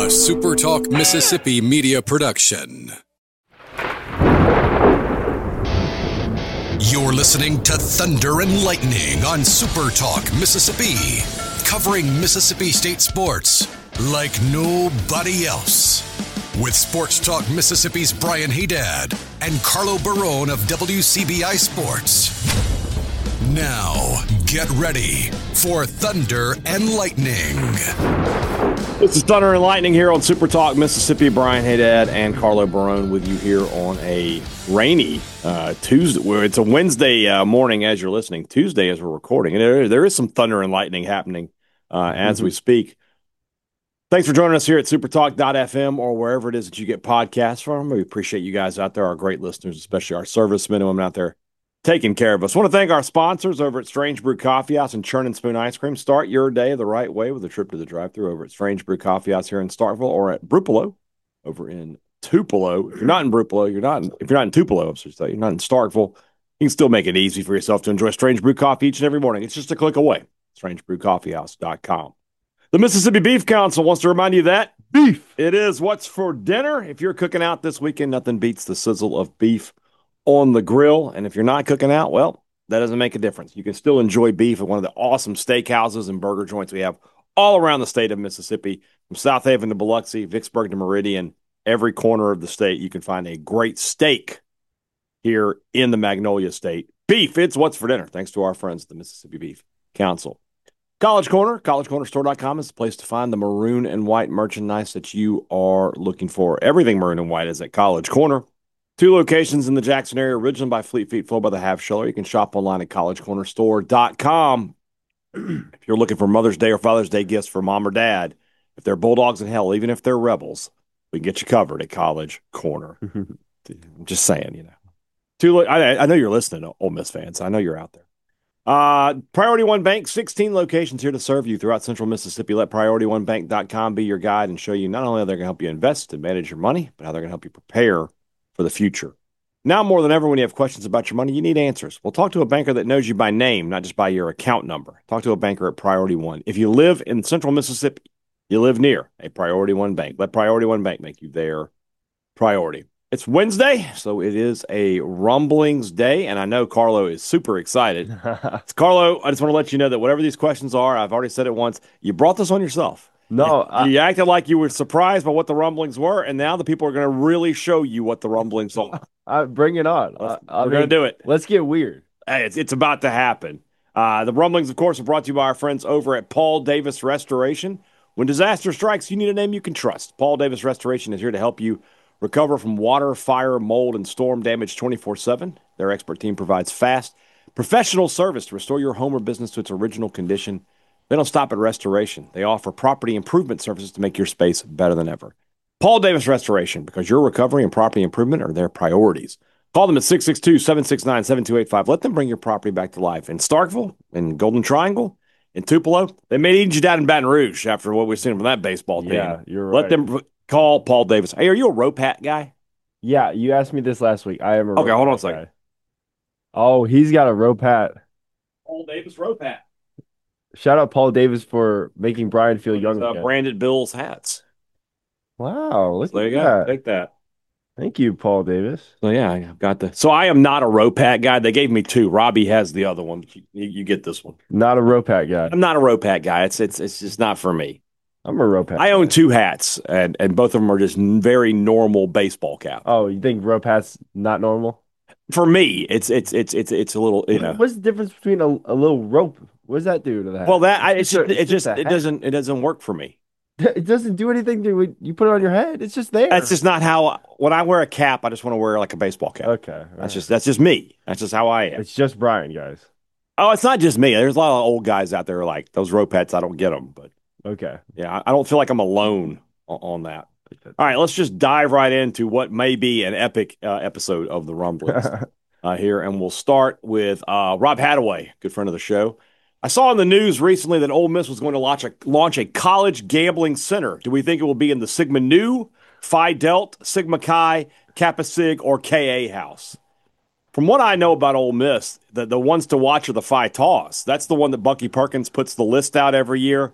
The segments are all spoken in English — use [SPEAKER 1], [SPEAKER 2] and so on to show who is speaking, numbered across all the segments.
[SPEAKER 1] a SuperTalk Mississippi media production. You're listening to Thunder and Lightning on SuperTalk Mississippi, covering Mississippi State sports like nobody else. With Sports Talk Mississippi's Brian Haydad and Carlo Barone of WCBI Sports. Now, get ready for Thunder and Lightning.
[SPEAKER 2] This is Thunder and Lightning here on Super Talk Mississippi. Brian Haydad and Carlo Barone with you here on a rainy Tuesday. Well, it's a Wednesday morning as you're listening. Tuesday as we're recording. And there is some thunder and lightning happening as we speak. Thanks for joining us here at supertalk.fm or wherever it is that you get podcasts from. We appreciate you guys out there, our great listeners, especially our servicemen and women out there taking care of us. I want to thank our sponsors over at Strange Brew Coffee House and Churn and Spoon Ice Cream. Start your day the right way with a trip to the drive-thru over at Strange Brew Coffee House here in Starkville or at Brupolo over in Tupelo. If you're not in Brupolo, if you're not in Tupelo, you're not in Starkville, you can still make it easy for yourself to enjoy Strange Brew Coffee each and every morning. It's just a click away. StrangeBrewCoffeehouse.com. The Mississippi Beef Council wants to remind you that beef, it is what's for dinner. If you're cooking out this weekend, nothing beats the sizzle of beef on the grill. And if you're not cooking out, well, that doesn't make a difference. You can still enjoy beef at one of the awesome steakhouses and burger joints we have all around the state of Mississippi. From South Haven to Biloxi, Vicksburg to Meridian, every corner of the state, you can find a great steak here in the Magnolia State. Beef, it's what's for dinner, thanks to our friends at the Mississippi Beef Council. College Corner, collegecornerstore.com is the place to find the maroon and white merchandise that you are looking for. Everything maroon and white is at College Corner. 2 locations in the Jackson area, originally by Fleet Feet, followed by the Half Sheller. You can shop online at collegecornerstore.com. If you're looking for Mother's Day or Father's Day gifts for mom or dad, if they're Bulldogs and hell, even if they're Rebels, we can get you covered at College Corner. I'm just saying, you know. I know you're listening, Ole Miss fans. I know you're out there. Priority One Bank, 16 locations here to serve you throughout Central Mississippi. Let PriorityOneBank.com be your guide and show you not only how they're going to help you invest and manage your money, but how they're going to help you prepare for the future. Now more than ever, when you have questions about your money, you need answers. Well, talk to a banker that knows you by name, not just by your account number. Talk to a banker at Priority One. If you live in Central Mississippi, you live near a Priority One Bank. Let Priority One Bank make you their priority. It's Wednesday, so it is a rumblings day, and I know Carlo is super excited. Carlo, I just want to let you know that whatever these questions are, I've already said it once, you brought this on yourself.
[SPEAKER 3] No.
[SPEAKER 2] You acted like you were surprised by what the rumblings were, and now the people are going to really show you what the rumblings are.
[SPEAKER 3] Bring it on.
[SPEAKER 2] We're going to do it.
[SPEAKER 3] Let's get weird.
[SPEAKER 2] Hey, it's about to happen. The rumblings, of course, are brought to you by our friends over at Paul Davis Restoration. When disaster strikes, you need a name you can trust. Paul Davis Restoration is here to help you recover from water, fire, mold, and storm damage 24/7. Their expert team provides fast, professional service to restore your home or business to its original condition. They don't stop at restoration. They offer property improvement services to make your space better than ever. Paul Davis Restoration, because your recovery and property improvement are their priorities. Call them at 662-769-7285. Let them bring your property back to life. In Starkville, in Golden Triangle, in Tupelo, they may need you down in Baton Rouge after what we've seen from that baseball team.
[SPEAKER 3] Yeah, you're right.
[SPEAKER 2] Let them call Paul Davis. Hey, are you a rope hat guy?
[SPEAKER 3] Yeah, you asked me this last week. I am a rope
[SPEAKER 2] Okay, hold on a
[SPEAKER 3] hat
[SPEAKER 2] second.
[SPEAKER 3] guy. Oh, he's got a rope hat.
[SPEAKER 2] Paul Davis rope hat.
[SPEAKER 3] Shout out Paul Davis for making Brian feel young again.
[SPEAKER 2] Branded Bills hats.
[SPEAKER 3] Wow, look
[SPEAKER 2] There
[SPEAKER 3] at
[SPEAKER 2] you go.
[SPEAKER 3] that.
[SPEAKER 2] Take that.
[SPEAKER 3] Thank you, Paul Davis.
[SPEAKER 2] So yeah, I've got the. So I am not a rope hat guy. They gave me 2. Robbie has the other one. You get this one.
[SPEAKER 3] Not a rope hat guy.
[SPEAKER 2] I'm not a rope hat guy. It's just not for me.
[SPEAKER 3] I'm a rope hat.
[SPEAKER 2] I own 2 hats, and both of them are just very normal baseball caps.
[SPEAKER 3] Oh, you think rope hat's not normal?
[SPEAKER 2] For me, it's a little, you know.
[SPEAKER 3] What's the difference between a little rope? What does that do to the hat?
[SPEAKER 2] Well, it
[SPEAKER 3] hat.
[SPEAKER 2] doesn't work for me.
[SPEAKER 3] It doesn't do anything to you put it on your head. It's just there.
[SPEAKER 2] That's just not how. When I wear a cap, I just want to wear like a baseball cap.
[SPEAKER 3] Okay,
[SPEAKER 2] that's just me. That's just how I am.
[SPEAKER 3] It's just Brian, guys.
[SPEAKER 2] Oh, it's not just me. There's a lot of old guys out there like those rope hats. I don't get them, but
[SPEAKER 3] okay.
[SPEAKER 2] Yeah, I don't feel like I'm alone on that. All right, let's just dive right into what may be an epic episode of the Rumblings here, and we'll start with Rob Hadaway, good friend of the show. I saw in the news recently that Ole Miss was going to launch a college gambling center. Do we think it will be in the Sigma Nu, Phi Delt, Sigma Chi, Kappa Sig, or KA House? From what I know about Ole Miss, the ones to watch are the Phi Tau. That's the one that Bucky Perkins puts the list out every year.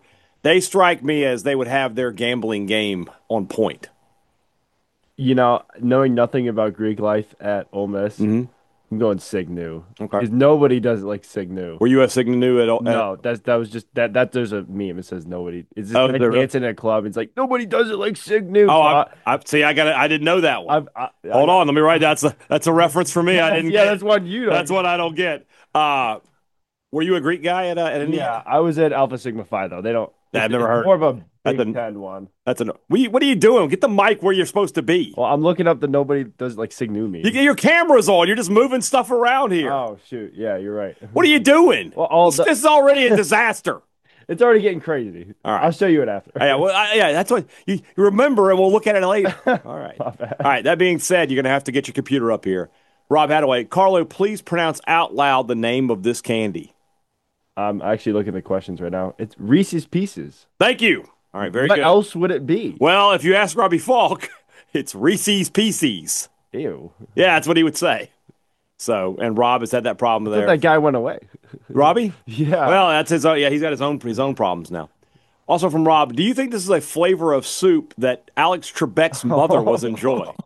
[SPEAKER 2] They strike me as they would have their gambling game on point.
[SPEAKER 3] Knowing nothing about Greek life at Ole Miss,
[SPEAKER 2] Mm-hmm.
[SPEAKER 3] I'm going Signu
[SPEAKER 2] Okay.
[SPEAKER 3] because nobody does it like Signu.
[SPEAKER 2] Were you a Signu at all?
[SPEAKER 3] No, that was just that. There's a meme. It says nobody. It's just
[SPEAKER 2] Oh,
[SPEAKER 3] guy
[SPEAKER 2] there-
[SPEAKER 3] dancing at a club. It's like nobody does it like Signu.
[SPEAKER 2] Oh, I see. I didn't know that one. Hold on, let me write. That's a reference for me. I didn't.
[SPEAKER 3] Yeah,
[SPEAKER 2] get.
[SPEAKER 3] that's one you.
[SPEAKER 2] That's what I don't get. Were you a Greek guy at Indiana?
[SPEAKER 3] Yeah, I was at Alpha Sigma Phi though. They don't.
[SPEAKER 2] I've never heard.
[SPEAKER 3] More of a
[SPEAKER 2] That's
[SPEAKER 3] Big
[SPEAKER 2] a-
[SPEAKER 3] Ten one.
[SPEAKER 2] What are you doing? Get the mic where you're supposed to be.
[SPEAKER 3] Well, I'm looking up the nobody does like Signu meme.
[SPEAKER 2] You get your cameras on. You're just moving stuff around here.
[SPEAKER 3] Oh shoot, yeah, you're right.
[SPEAKER 2] What are you doing?
[SPEAKER 3] Well,
[SPEAKER 2] This is already a disaster.
[SPEAKER 3] it's already getting crazy.
[SPEAKER 2] All right.
[SPEAKER 3] I'll show you it after.
[SPEAKER 2] Yeah, that's what you remember, and we'll look at it later. All right. All right. That being said, you're going to have to get your computer up here. Rob Hadaway, Carlo, please pronounce out loud the name of this candy.
[SPEAKER 3] I'm actually looking at the questions right now. It's Reese's Pieces.
[SPEAKER 2] Thank you. All right, very
[SPEAKER 3] What
[SPEAKER 2] good.
[SPEAKER 3] else would it be?
[SPEAKER 2] Well, if you ask Robbie Falk, it's Reese's Pieces.
[SPEAKER 3] Ew.
[SPEAKER 2] Yeah, that's what he would say. So, and Rob has had that problem
[SPEAKER 3] I thought
[SPEAKER 2] there.
[SPEAKER 3] that guy went away.
[SPEAKER 2] Robbie?
[SPEAKER 3] Yeah.
[SPEAKER 2] Well, that's his own. Yeah, he's got his own problems now. Also from Rob, do you think this is a flavor of soup that Alex Trebek's mother was enjoying?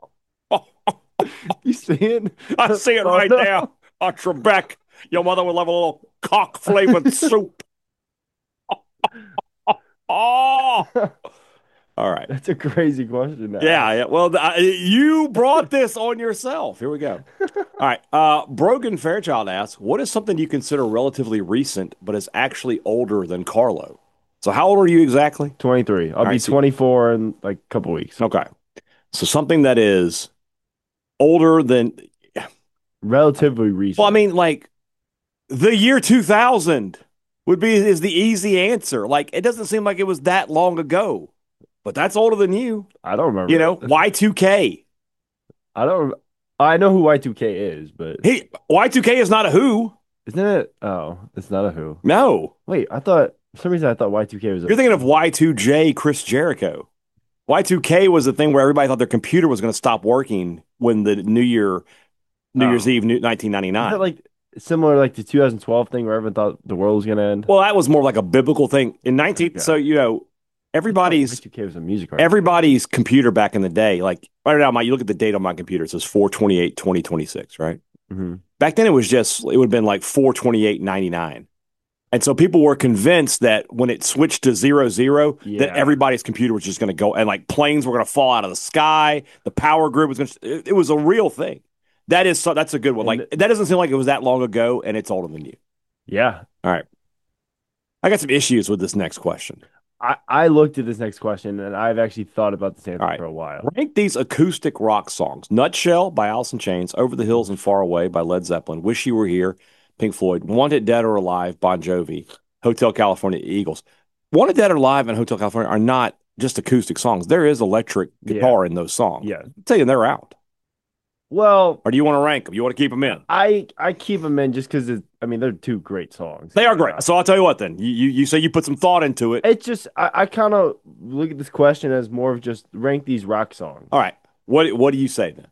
[SPEAKER 3] You see it?
[SPEAKER 2] I see it
[SPEAKER 3] Oh,
[SPEAKER 2] right
[SPEAKER 3] no.
[SPEAKER 2] now. Trebek, your mother would love a little cock flavored soup. Oh. All right.
[SPEAKER 3] That's a crazy question. Now.
[SPEAKER 2] Yeah. Well, you brought this on yourself. Here we go. All right. Brogan Fairchild asks, what is something you consider relatively recent but is actually older than Carlo? So how old are you exactly?
[SPEAKER 3] 23. I'll be
[SPEAKER 2] right, so-
[SPEAKER 3] 24 in like a couple weeks.
[SPEAKER 2] Okay. So something that is older than,
[SPEAKER 3] Relatively recent.
[SPEAKER 2] well, I mean, like the year 2000 is the easy answer. Like, it doesn't seem like it was that long ago, but that's older than you.
[SPEAKER 3] I don't remember.
[SPEAKER 2] You know, Y2K.
[SPEAKER 3] I know who Y2K is, but
[SPEAKER 2] Y2K is not a who.
[SPEAKER 3] isn't it? Oh, it's not a who.
[SPEAKER 2] No.
[SPEAKER 3] Wait, for some reason I thought Y2K was a
[SPEAKER 2] You're thinking of Y2J, Chris Jericho. Y2K was the thing where everybody thought their computer was going to stop working when the New Year's Eve,
[SPEAKER 3] Is
[SPEAKER 2] 1999.
[SPEAKER 3] that like similar like the 2012 thing where everyone thought the world was gonna end?
[SPEAKER 2] Well, that was more like a biblical thing. In 19,
[SPEAKER 3] Okay.
[SPEAKER 2] so, you know, everybody's
[SPEAKER 3] Y2K was a music artist.
[SPEAKER 2] everybody's computer back in the day, like right now, you look at the date on my computer, it says 4/28/2026, right?
[SPEAKER 3] Mhm.
[SPEAKER 2] Back then, it would have been like 4/28/99. And so people were convinced that when it switched to 00, that
[SPEAKER 3] Yeah.
[SPEAKER 2] everybody's computer was just going to go, and like planes were going to fall out of the sky. The power grid was going to, it was a real thing. That's a good one.
[SPEAKER 3] And
[SPEAKER 2] Like, that doesn't seem like it was that long ago, and it's older than you.
[SPEAKER 3] Yeah.
[SPEAKER 2] All right. I got some issues with this next question.
[SPEAKER 3] I looked at this next question and I've actually thought about this answer
[SPEAKER 2] All right.
[SPEAKER 3] for a while.
[SPEAKER 2] Rank these acoustic rock songs: Nutshell by Alice in Chains, Over the Hills and Far Away by Led Zeppelin, Wish You Were Here, Pink Floyd, Wanted Dead or Alive, Bon Jovi, Hotel California, Eagles. Wanted Dead or Alive and Hotel California are not just acoustic songs. There is electric guitar in those songs.
[SPEAKER 3] Yeah.
[SPEAKER 2] I'm telling you, they're out.
[SPEAKER 3] Well,
[SPEAKER 2] Or do you want to rank them? You want to keep them in?
[SPEAKER 3] I keep them in just because they're two great songs.
[SPEAKER 2] They are great. So I'll tell you what then. You say you put some thought into it.
[SPEAKER 3] It's just I kind of look at this question as more of just rank these rock songs.
[SPEAKER 2] All right. What do you say then?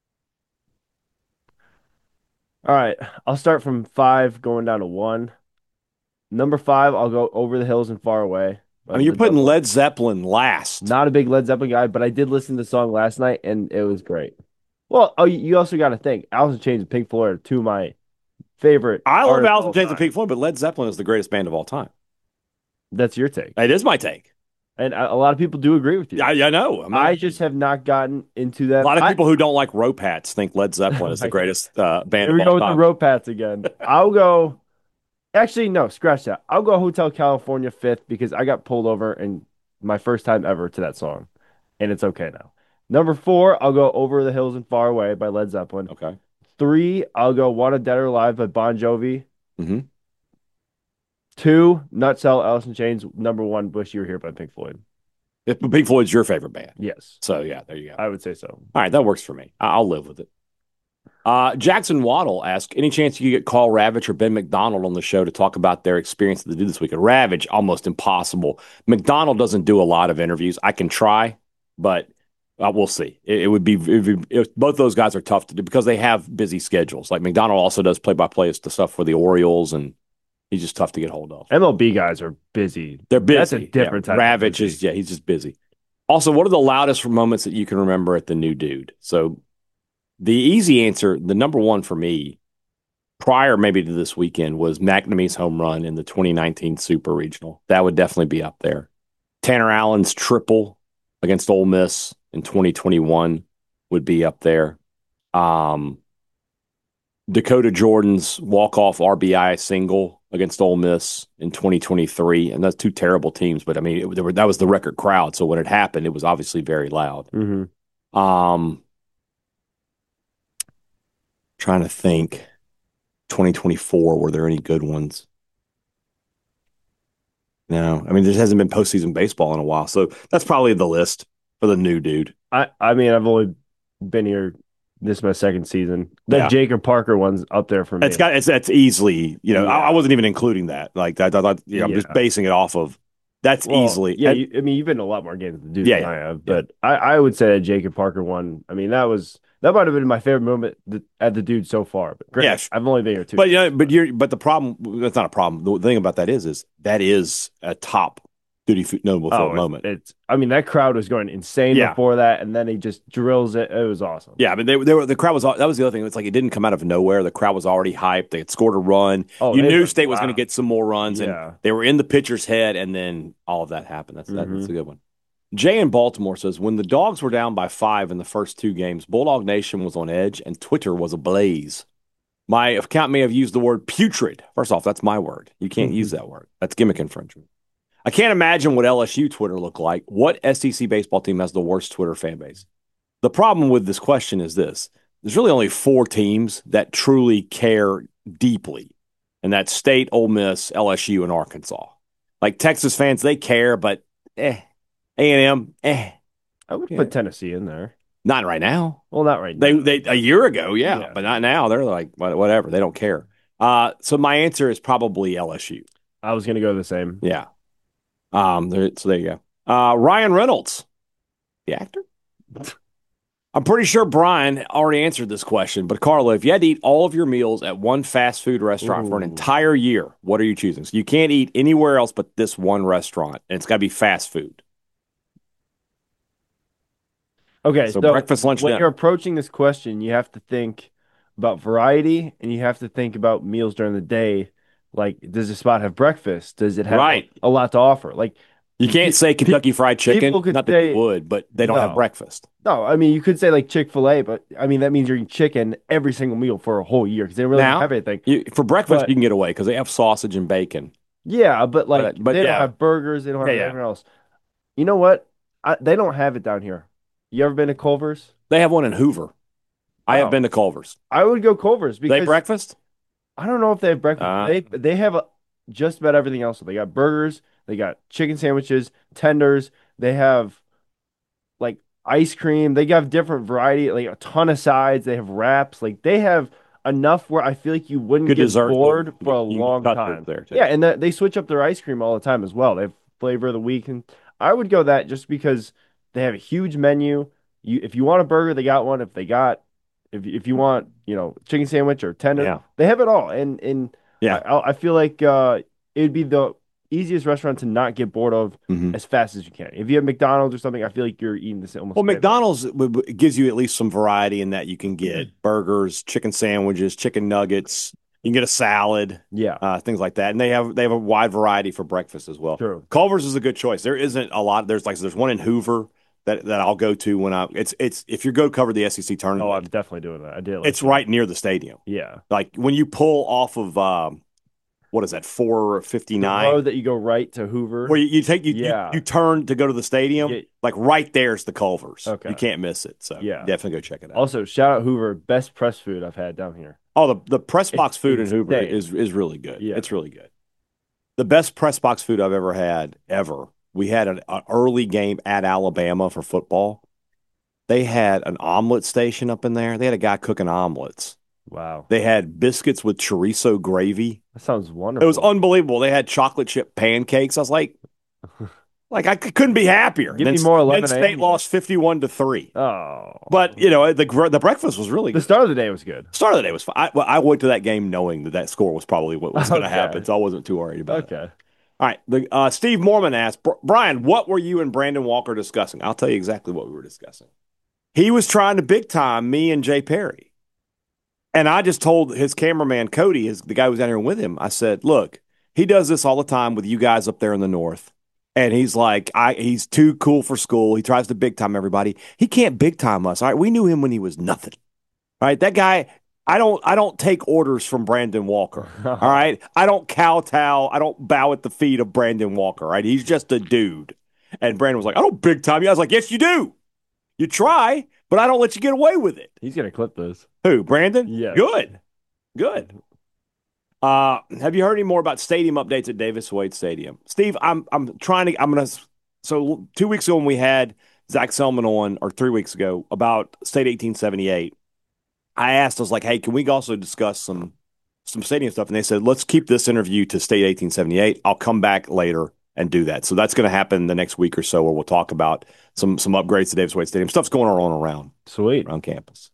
[SPEAKER 3] All right, I'll start from 5 going down to 1. Number 5, I'll go Over the Hills and Far Away.
[SPEAKER 2] I mean, you're putting Led Zeppelin last.
[SPEAKER 3] Not a big Led Zeppelin guy, but I did listen to the song last night and it was great. Well, you also got to think Alice in Chains and Pink Floyd are two of my favorite.
[SPEAKER 2] I love
[SPEAKER 3] artists of
[SPEAKER 2] Alice in
[SPEAKER 3] all
[SPEAKER 2] Chains and
[SPEAKER 3] time.
[SPEAKER 2] Pink Floyd, but Led Zeppelin is the greatest band of all time.
[SPEAKER 3] That's your take,
[SPEAKER 2] It is my take.
[SPEAKER 3] and a lot of people do agree with you.
[SPEAKER 2] I know.
[SPEAKER 3] I just have not gotten into that.
[SPEAKER 2] a lot of people who don't like rope hats think Led Zeppelin is the greatest band
[SPEAKER 3] Here
[SPEAKER 2] of
[SPEAKER 3] we go
[SPEAKER 2] all
[SPEAKER 3] with the
[SPEAKER 2] time.
[SPEAKER 3] rope hats again. I'll go. Actually, no, scratch that. I'll go Hotel California 5th because I got pulled over and my first time ever to that song, and it's okay now. Number 4, I'll go Over the Hills and Far Away by Led Zeppelin.
[SPEAKER 2] Okay.
[SPEAKER 3] 3, I'll go Wanted Dead or Alive by Bon Jovi.
[SPEAKER 2] Mhm.
[SPEAKER 3] 2, Nutshell, Alice in Chains. Number 1, Wish You Were Here by Pink Floyd.
[SPEAKER 2] If Pink Floyd's your favorite band.
[SPEAKER 3] Yes,
[SPEAKER 2] So, yeah, there you go.
[SPEAKER 3] I would say so.
[SPEAKER 2] All right, that works for me. I'll live with it. Jackson Waddle asks, any chance you could get Carl Ravitch or Ben McDonald on the show to talk about their experience that they did this weekend? Ravitch, almost impossible. McDonald doesn't do a lot of interviews. I can try, but we'll see. Both those guys are tough to do because they have busy schedules. Like McDonald also does play-by-play stuff for the Orioles, and He's just tough to get hold of.
[SPEAKER 3] MLB guys are busy.
[SPEAKER 2] They're busy.
[SPEAKER 3] That's a different type of
[SPEAKER 2] Ravitch
[SPEAKER 3] busy.
[SPEAKER 2] he's just busy. Also, what are the loudest moments that you can remember at the new dude? So the easy answer, the number one for me, prior maybe to this weekend, was McNamee's home run in the 2019 Super Regional. That would definitely be up there. Tanner Allen's triple against Ole Miss in 2021 would be up there. Dakota Jordan's walk-off RBI single against Ole Miss in 2023, and that's two terrible teams. But I mean, that was the record crowd, so when it happened, it was obviously very loud.
[SPEAKER 3] Mm-hmm.
[SPEAKER 2] Trying to think, 2024, were there any good ones? No, I mean, there hasn't been postseason baseball in a while, so that's probably the list for the new dude.
[SPEAKER 3] I mean, I've only been here. This is my second season. The Jacob Parker one's up there for me.
[SPEAKER 2] That's easily, I wasn't even including that. Like I thought, I'm just basing it off of easily.
[SPEAKER 3] Yeah, I mean, you've been to a lot more games than than I have, but I would say that Jacob Parker one. I mean, that might have been my favorite moment at the dude so far. But great, I've only been here 2 years.
[SPEAKER 2] But the problem, that's not a problem. The thing about that is that is a top duty notable for a moment.
[SPEAKER 3] I mean, that crowd was going insane before that, and then he just drills it. It was awesome.
[SPEAKER 2] Yeah, but the crowd was. That was the other thing. It's like it didn't come out of nowhere. The crowd was already hyped. They had scored a run. You knew State was going to get some more runs, and they were in the pitcher's head, and then all of that happened. That's a good one. Jay in Baltimore says, when the Dogs were down by 5 in the first 2 games, Bulldog Nation was on edge, and Twitter was ablaze. My account may have used the word putrid. First off, that's my word. You can't use that word. That's gimmick infringement. I can't imagine what LSU Twitter looked like. What SEC baseball team has the worst Twitter fan base? The problem with this question is this. There's really only 4 teams that truly care deeply, and that's State, Ole Miss, LSU, and Arkansas. Like Texas fans, they care, but A&M,
[SPEAKER 3] I would put Tennessee in there.
[SPEAKER 2] Not right now.
[SPEAKER 3] Well, not right now.
[SPEAKER 2] They a year ago, but not now. They're like, whatever. They don't care. So my answer is probably LSU.
[SPEAKER 3] I was going to go the same.
[SPEAKER 2] Yeah. So there you go. Ryan Reynolds, the actor. I'm pretty sure Brian already answered this question, but Carlo, if you had to eat all of your meals at one fast food restaurant for an entire year, what are you choosing? So you can't eat anywhere else but this one restaurant, and it's got to be fast food.
[SPEAKER 3] Okay,
[SPEAKER 2] so breakfast, lunch,
[SPEAKER 3] when
[SPEAKER 2] dinner.
[SPEAKER 3] You're approaching this question, you have to think about variety, and you have to think about meals during the day. Like, does the spot have breakfast? Does it have a lot to offer? Like,
[SPEAKER 2] you can't say Kentucky Fried Chicken. Not that they would, but they don't have breakfast.
[SPEAKER 3] No, I mean, you could say like Chick-fil-A, but I mean, that means you're eating chicken every single meal for a whole year because they really don't have anything.
[SPEAKER 2] For breakfast, you can get away because they have sausage and bacon.
[SPEAKER 3] Yeah, but they don't have burgers. They don't have anything else. You know what? They don't have it down here. You ever been to Culver's?
[SPEAKER 2] They have one in Hoover. I have been to Culver's.
[SPEAKER 3] I would go Culver's because
[SPEAKER 2] they breakfast.
[SPEAKER 3] I don't know if they have breakfast. They have just about everything else. They got burgers. They got chicken sandwiches, tenders. They have like ice cream. They have different variety, like a ton of sides. They have wraps. Like they have enough where I feel like you wouldn't get bored for a long time.
[SPEAKER 2] There too.
[SPEAKER 3] Yeah, and they switch up their ice cream all the time as well. They have flavor of the week, and I would go that just because they have a huge menu. If you want a burger, they got one. If you want, chicken sandwich or tender, they have it all. And I feel like it would be the easiest restaurant to not get bored of as fast as you can. If you have McDonald's or something, I feel like you're eating this almost.
[SPEAKER 2] Well, McDonald's gives you at least some variety in that you can get burgers, chicken sandwiches, chicken nuggets. You can get a salad, things like that, and they have a wide variety for breakfast as well.
[SPEAKER 3] True.
[SPEAKER 2] Culver's is a good choice. There isn't a lot. There's one in Hoover that I'll go to when it's if you're going to cover the SEC tournament.
[SPEAKER 3] Oh, I'm definitely doing that. I did.
[SPEAKER 2] It's right near the stadium.
[SPEAKER 3] Yeah,
[SPEAKER 2] like when you pull off of what is that 459
[SPEAKER 3] road that you go right to Hoover,
[SPEAKER 2] where you turn to go to the stadium. Like right there's the Culver's.
[SPEAKER 3] Okay,
[SPEAKER 2] you can't miss it. So definitely go check it out.
[SPEAKER 3] Also, shout out Hoover, best press food I've had down here.
[SPEAKER 2] Oh, the press box food in Hoover is really good. Yeah. It's really good. The best press box food I've ever had, ever. We had an early game at Alabama for football. They had an omelet station up in there. They had a guy cooking omelets.
[SPEAKER 3] Wow.
[SPEAKER 2] They had biscuits with chorizo gravy.
[SPEAKER 3] That sounds wonderful.
[SPEAKER 2] It was unbelievable. They had chocolate chip pancakes. I was like, Like I couldn't be happier.
[SPEAKER 3] Give me more 11
[SPEAKER 2] Then State
[SPEAKER 3] a.m.
[SPEAKER 2] lost 51-3.
[SPEAKER 3] Oh,
[SPEAKER 2] But the breakfast was really
[SPEAKER 3] the
[SPEAKER 2] good.
[SPEAKER 3] start of the day was good.
[SPEAKER 2] Start of the day was fine. I went to that game knowing that score was probably what was going to
[SPEAKER 3] Okay.
[SPEAKER 2] happen, so I wasn't too worried about it.
[SPEAKER 3] Okay.
[SPEAKER 2] All right. Steve Mormon asked, Brian, what were you and Brandon Walker discussing? I'll tell you exactly what we were discussing. He was trying to big time me and Jay Perry. And I just told his cameraman, Cody, the guy who was down here with him, I said, look, he does this all the time with you guys up there in the north. And he's like, he's too cool for school. He tries to big time everybody. He can't big time us. All right. We knew him when he was nothing. All right. That guy, I don't take orders from Brandon Walker. All right. I don't kowtow. I don't bow at the feet of Brandon Walker. Right. He's just a dude. And Brandon was like, I don't big time you. I was like, yes, you do. You try, but I don't let you get away with it.
[SPEAKER 3] He's gonna clip this.
[SPEAKER 2] Who, Brandon?
[SPEAKER 3] Yeah.
[SPEAKER 2] Good. Have you heard any more about stadium updates at Davis Wade Stadium? Steve, so 2 weeks ago when we had Zach Selman on, or 3 weeks ago, about State 1878, I was like, hey, can we also discuss some stadium stuff? And they said, let's keep this interview to State 1878. I'll come back later and do that. So that's going to happen the next week or so, where we'll talk about some upgrades to Davis Wade Stadium. Stuff's going on around campus.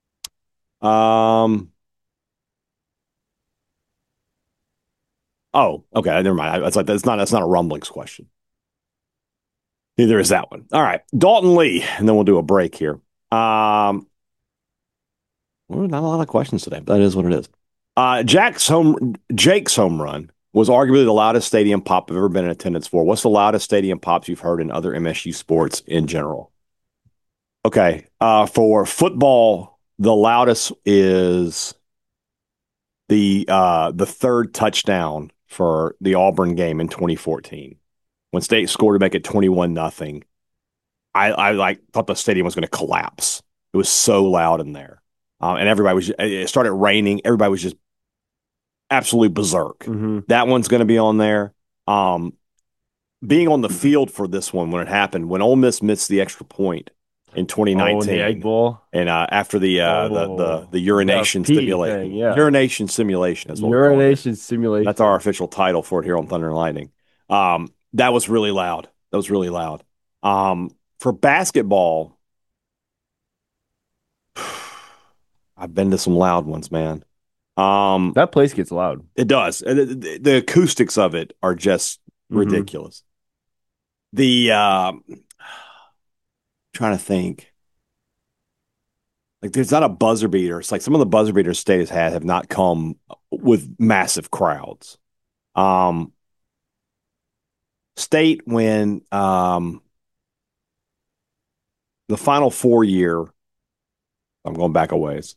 [SPEAKER 2] Oh, okay. Never mind. That's not a rumblings question. Neither is that one. All right, Dalton Lee, and then we'll do a break here. Well, not a lot of questions today, but that is what it is. Jake's home run was arguably the loudest stadium pop I've ever been in attendance for. What's the loudest stadium pops you've heard in other MSU sports in general? Okay, for football, the loudest is the third touchdown for the Auburn game in 2014 when State scored to make it 21-0. I thought the stadium was going to collapse. It was so loud in there, and it started raining. Everybody was just absolute berserk.
[SPEAKER 3] Mm-hmm.
[SPEAKER 2] That one's going to be on there. Being on the field for this one when it happened, when Ole Miss missed the extra point in 2019,
[SPEAKER 3] the Egg Bowl,
[SPEAKER 2] and after the urination simulation, urination simulation is what
[SPEAKER 3] urination simulation.
[SPEAKER 2] That's our official title for it here on Thunder and Lightning. That was really loud. For basketball, I've been to some loud ones, man.
[SPEAKER 3] That place gets loud.
[SPEAKER 2] It does. The acoustics of it are just ridiculous. Trying to think. Like, there's not a buzzer beater. It's like some of the buzzer beaters State has had have not come with massive crowds. State, when the Final Four year, I'm going back a ways.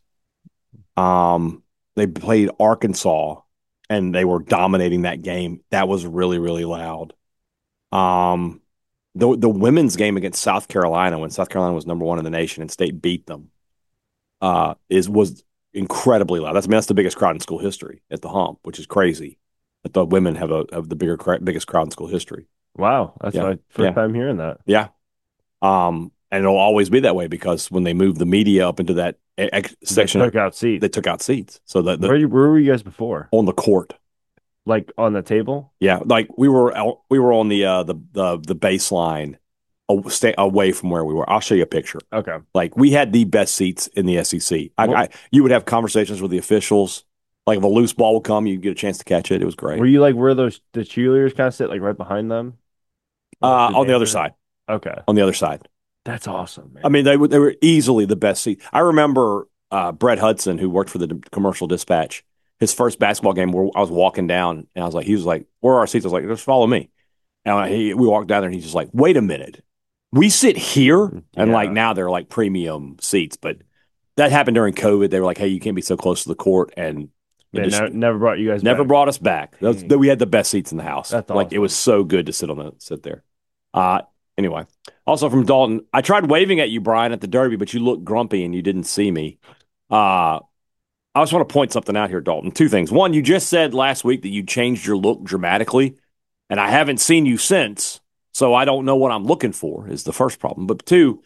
[SPEAKER 2] They played Arkansas, and they were dominating that game. That was really, really loud. The women's game against South Carolina, when South Carolina was number 1 in the nation and State beat them, was incredibly loud. That's the biggest crowd in school history at the Hump, which is crazy. That the women have the biggest crowd in school history.
[SPEAKER 3] Wow, that's my first time hearing that.
[SPEAKER 2] Yeah, and it'll always be that way because when they moved the media up into that section,
[SPEAKER 3] they took out seats.
[SPEAKER 2] So
[SPEAKER 3] where were you guys before?
[SPEAKER 2] On the court.
[SPEAKER 3] Like on the table?
[SPEAKER 2] Yeah, like we were on the baseline away from where we were. I'll show you a picture.
[SPEAKER 3] Okay.
[SPEAKER 2] Like, we had the best seats in the SEC. You would have conversations with the officials. Like, if a loose ball would come, you'd get a chance to catch it. It was great.
[SPEAKER 3] Were you like where the cheerleaders kind of sit, like right behind them?
[SPEAKER 2] On the other side.
[SPEAKER 3] Okay.
[SPEAKER 2] On the other side.
[SPEAKER 3] That's awesome, man.
[SPEAKER 2] I mean, they were easily the best seat. I remember Brett Hudson, who worked for the Commercial Dispatch, his first basketball game where I was walking down, and he was like, where are our seats? I was like, just follow me. And we walked down there, and he's just like, wait a minute. We sit here? And now they're like premium seats. But that happened during COVID. They were like, hey, you can't be so close to the court. And
[SPEAKER 3] they never brought you guys back.
[SPEAKER 2] Never brought us back. We had the best seats in the house.
[SPEAKER 3] That's awesome.
[SPEAKER 2] Like, it was so good to sit there. Anyway, also from Dalton, I tried waving at you, Brian, at the Derby, but you looked grumpy and you didn't see me. I just want to point something out here, Dalton. 2 things. One, you just said last week that you changed your look dramatically, and I haven't seen you since, so I don't know what I'm looking for, is the first problem. But 2,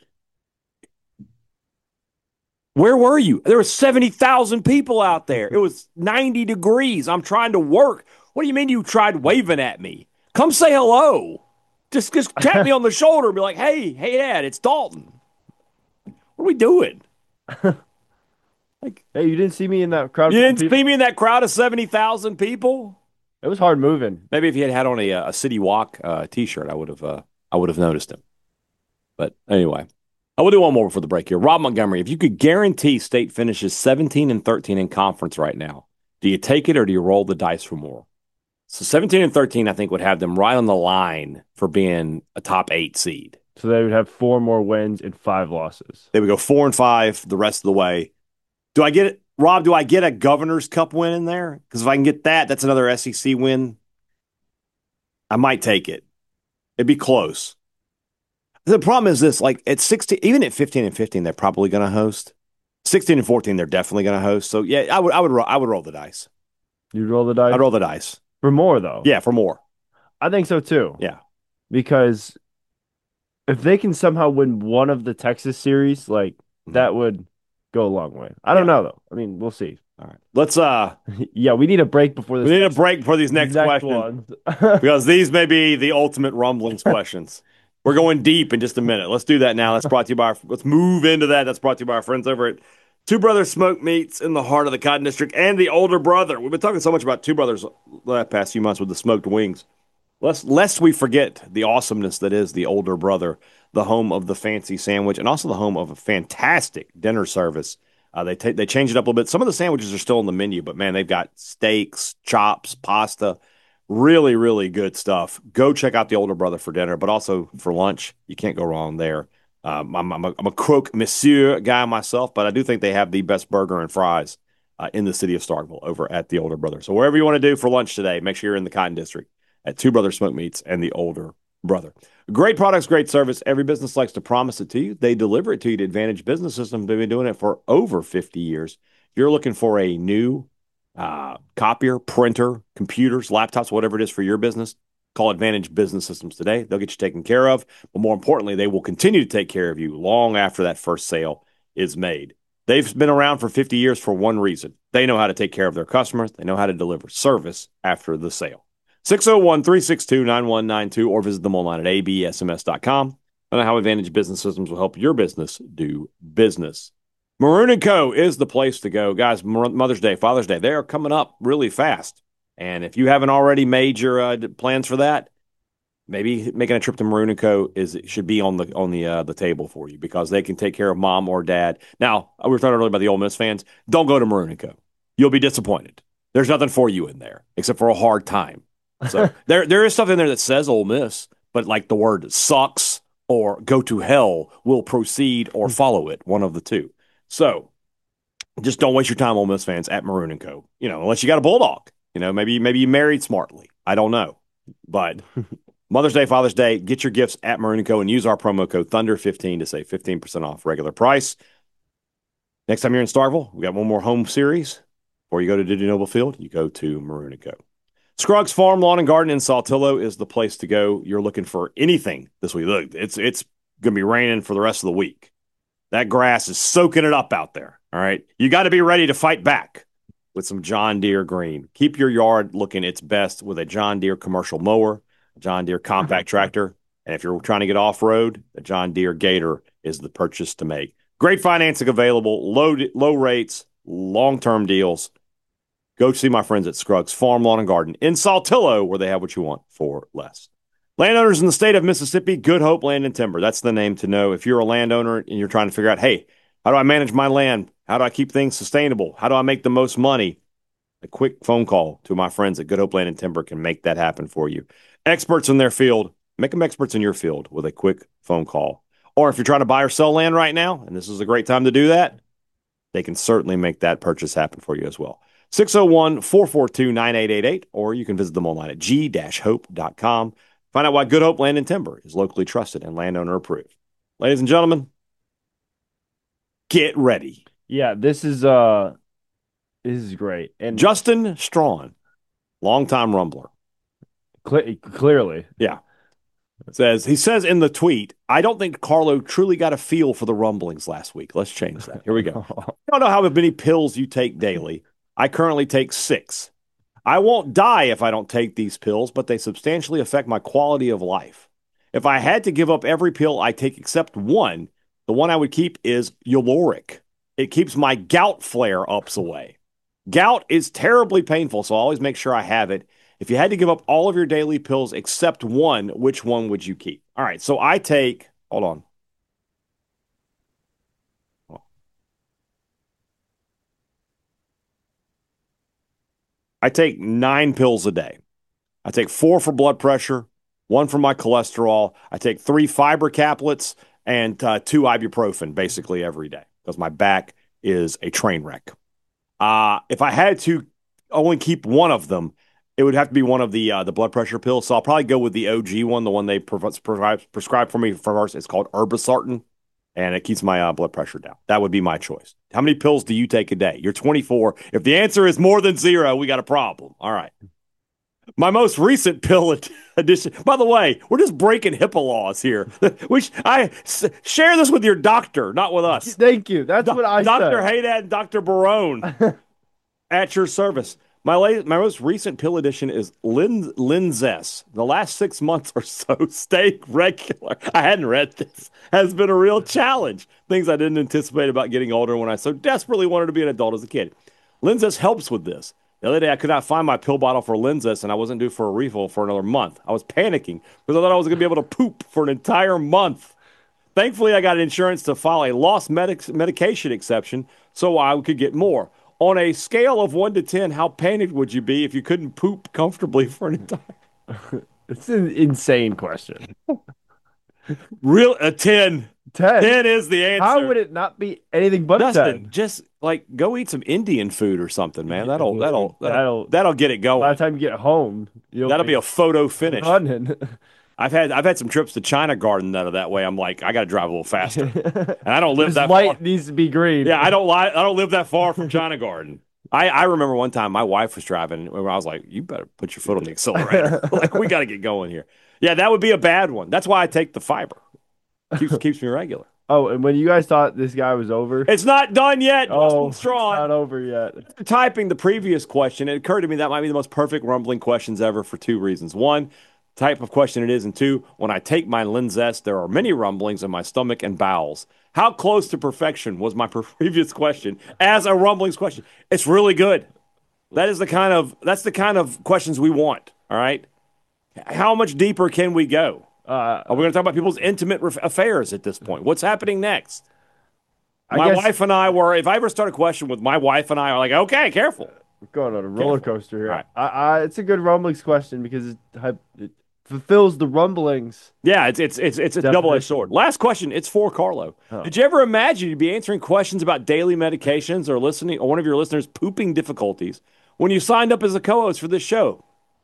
[SPEAKER 2] where were you? There were 70,000 people out there. It was 90 degrees. I'm trying to work. What do you mean you tried waving at me? Come say hello. Just tap me on the shoulder and be like, hey, Dad, it's Dalton. What are we doing? Like,
[SPEAKER 3] Hey, you didn't see me in that crowd
[SPEAKER 2] you
[SPEAKER 3] full of
[SPEAKER 2] didn't
[SPEAKER 3] people?
[SPEAKER 2] see me in that crowd of 70,000 people?
[SPEAKER 3] It was hard moving.
[SPEAKER 2] Maybe if he had on a City Walk T-shirt, I would have noticed him. But anyway, I will do one more before the break here. Rob Montgomery, if you could guarantee State finishes 17-13 in conference right now, do you take it or do you roll the dice for more? So 17-13, I think, would have them right on the line for being a top 8 seed.
[SPEAKER 3] So they would have 4 more wins and 5 losses.
[SPEAKER 2] They would go 4-5 the rest of the way. Do I get it, Rob? Do I get a Governor's Cup win in there? Because if I can get that, that's another SEC win. I might take it. It'd be close. The problem is this: like at 16, even at 15-15, they're probably going to host. 16-14, they're definitely going to host. So yeah, I would roll the dice.
[SPEAKER 3] You'd roll the dice?
[SPEAKER 2] I'd roll the dice
[SPEAKER 3] For more, though.
[SPEAKER 2] Yeah, for more.
[SPEAKER 3] I think so, too.
[SPEAKER 2] Yeah,
[SPEAKER 3] Because if they can somehow win one of the Texas series, like, that would go a long way. I don't know, though. I mean, we'll see.
[SPEAKER 2] All right, let's
[SPEAKER 3] Yeah, we need a break before this.
[SPEAKER 2] we need a break for these next questions
[SPEAKER 3] ones.
[SPEAKER 2] because these may be the ultimate rumblings questions. We're going deep in just a minute. Let's do that now. Let's move into that. That's brought to you by our friends over at Two Brothers Smoke Meats in the heart of the Cotton District and the Older Brother. We've been talking so much about Two Brothers the past few months with the smoked wings. Lest we forget the awesomeness that is the Older Brother, the home of the fancy sandwich, and also the home of a fantastic dinner service. They change it up a little bit. Some of the sandwiches are still on the menu, but man, they've got steaks, chops, pasta, really, really good stuff. Go check out the Older Brother for dinner, but also for lunch. You can't go wrong there. I'm a croque monsieur guy myself, but I do think they have the best burger and fries in the city of Starkville over at the Older Brother. So wherever you want to do for lunch today, make sure you're in the Cotton District at Two Brothers Smoke Meats and the Older Brother. Great products, great service. Every business likes to promise it to you. They deliver it to you to Advantage Business System. They've been doing it for over 50 years. If you're looking for a new copier, printer, computers, laptops, whatever it is for your business, call Advantage Business Systems today. They'll get you taken care of. But more importantly, they will continue to take care of you long after that first sale is made. They've been around for 50 years for one reason. They know how to take care of their customers. They know how to deliver service after the sale. 601-362-9192 or visit them online at absms.com. I know how Advantage Business Systems will help your business do business. Maroon & Co. is the place to go. Guys, Mother's Day, Father's Day, they are coming up really fast. And if you haven't already made your plans for that, maybe making a trip to Maroon & Co. should be on the table for you because they can take care of mom or dad. Now, we were talking earlier about the Ole Miss fans. Don't go to Maroon & Co. You'll be disappointed. There's nothing for you in there except for a hard time. So there is stuff in there that says Ole Miss, but like the word sucks or go to hell will proceed or follow it, one of the two. So just don't waste your time, Ole Miss fans, at Maroon & Co. Unless you got a bulldog. Maybe you married smartly. I don't know. But Mother's Day, Father's Day, get your gifts at Maroon & Co. and use our promo code Thunder15 to save 15% off regular price. Next time you're in Starkville, we got one more home series. Before you go to Diddy Noble Field, you go to Maroon & Co. Scruggs Farm Lawn and Garden in Saltillo is the place to go. You're looking for anything this week. Look, it's going to be raining for the rest of the week. That grass is soaking it up out there. All right. You got to be ready to fight back with some John Deere green. Keep your yard looking its best with a John Deere commercial mower, a John Deere compact tractor. And if you're trying to get off-road, the John Deere Gator is the purchase to make. Great financing available, low rates, long-term deals. Go see my friends at Scruggs Farm Lawn and Garden in Saltillo, where they have what you want for less. Landowners in the state of Mississippi, Good Hope Land and Timber. That's the name to know. If you're a landowner and you're trying to figure out, hey, how do I manage my land? How do I keep things sustainable? How do I make the most money? A quick phone call to my friends at Good Hope Land and Timber can make that happen for you. Experts in their field, make them experts in your field with a quick phone call. Or if you're trying to buy or sell land right now, and this is a great time to do that, they can certainly make that purchase happen for you as well. 601-442-9888, or you can visit them online at g-hope.com. Find out why Good Hope Land and Timber is locally trusted and landowner approved. Ladies and gentlemen, get ready.
[SPEAKER 3] Yeah, this is great. And
[SPEAKER 2] Justin Strawn, longtime Rumbler.
[SPEAKER 3] Clearly.
[SPEAKER 2] Yeah. He says in the tweet, I don't think Carlo truly got a feel for the rumblings last week. Let's change that. Here we go. I don't know how many pills you take daily. I currently take 6. I won't die if I don't take these pills, but they substantially affect my quality of life. If I had to give up every pill I take except one, the one I would keep is Uloric. It keeps my gout flare-ups away. Gout is terribly painful, so I always make sure I have it. If you had to give up all of your daily pills except one, which one would you keep? All right, so I take, hold on. I take 9 pills a day. I take 4 for blood pressure, 1 for my cholesterol. I take 3 fiber caplets and 2 ibuprofen basically every day because my back is a train wreck. If I had to only keep one of them, it would have to be one of the blood pressure pills. So I'll probably go with the OG one, the one they prescribe for me first. It's called Irbesartan, and it keeps my blood pressure down. That would be my choice. How many pills do you take a day? You're 24. If the answer is more than 0, we got a problem. All right. My most recent pill addition. By the way, we're just breaking HIPAA laws here. Which share this with your doctor, not with us.
[SPEAKER 3] Thank you. That's what I
[SPEAKER 2] Dr.
[SPEAKER 3] said.
[SPEAKER 2] Haydad and Dr. Barone at your service. My most recent pill addition is Linzess. The last 6 months or so, staying regular. I hadn't read this. Has been a real challenge. Things I didn't anticipate about getting older when I so desperately wanted to be an adult as a kid. Linzess helps with this. The other day, I could not find my pill bottle for Linzess, and I wasn't due for a refill for another month. I was panicking because I thought I was going to be able to poop for an entire month. Thankfully, I got insurance to file a lost medication exception so I could get more. On a scale of 1 to 10, how panicked would you be if you couldn't poop comfortably for an entire?
[SPEAKER 3] It's an insane question.
[SPEAKER 2] Real a 10.
[SPEAKER 3] 10.
[SPEAKER 2] 10 is the answer.
[SPEAKER 3] How would it not be anything but
[SPEAKER 2] Dustin,
[SPEAKER 3] 10?
[SPEAKER 2] just like go eat some Indian food or something, man. That'll get it
[SPEAKER 3] By
[SPEAKER 2] going.
[SPEAKER 3] the time you get home,
[SPEAKER 2] That'll be a photo finish.
[SPEAKER 3] running.
[SPEAKER 2] I've had some trips to China Garden that way. I'm like, I got to drive a little faster, and I don't live
[SPEAKER 3] This
[SPEAKER 2] that
[SPEAKER 3] light
[SPEAKER 2] far.
[SPEAKER 3] needs to be green.
[SPEAKER 2] Yeah, I don't live that far from China Garden. I remember one time my wife was driving, where I was like, you better put your foot on the accelerator. Like, we got to get going here. Yeah, that would be a bad one. That's why I take the fiber. Keeps me regular.
[SPEAKER 3] Oh, and when you guys thought this guy was over,
[SPEAKER 2] It's not done yet.
[SPEAKER 3] oh,
[SPEAKER 2] Dustin Strawn.
[SPEAKER 3] not over yet.
[SPEAKER 2] Typing the previous question, it occurred to me that might be the most perfect rumbling questions ever for 2 reasons. One, type of question it is, and 2, when I take my Linzess, there are many rumblings in my stomach and bowels. How close to perfection was my previous question as a rumblings question? It's really good. That's the kind of questions we want. All right. How much deeper can we go? Are we going to talk about people's intimate affairs at this point? What's happening next? My wife and I were, if I ever start a question with my wife and I, are like, okay, careful.
[SPEAKER 3] We're going on a roller coaster here.
[SPEAKER 2] Right.
[SPEAKER 3] It's a good rumblings question because it fulfills the rumblings.
[SPEAKER 2] Yeah, it's a double-edged sword. Last question, it's for Carlo. Oh. Did you ever imagine you'd be answering questions about daily medications or one of your listeners' pooping difficulties when you signed up as a co-host for this show?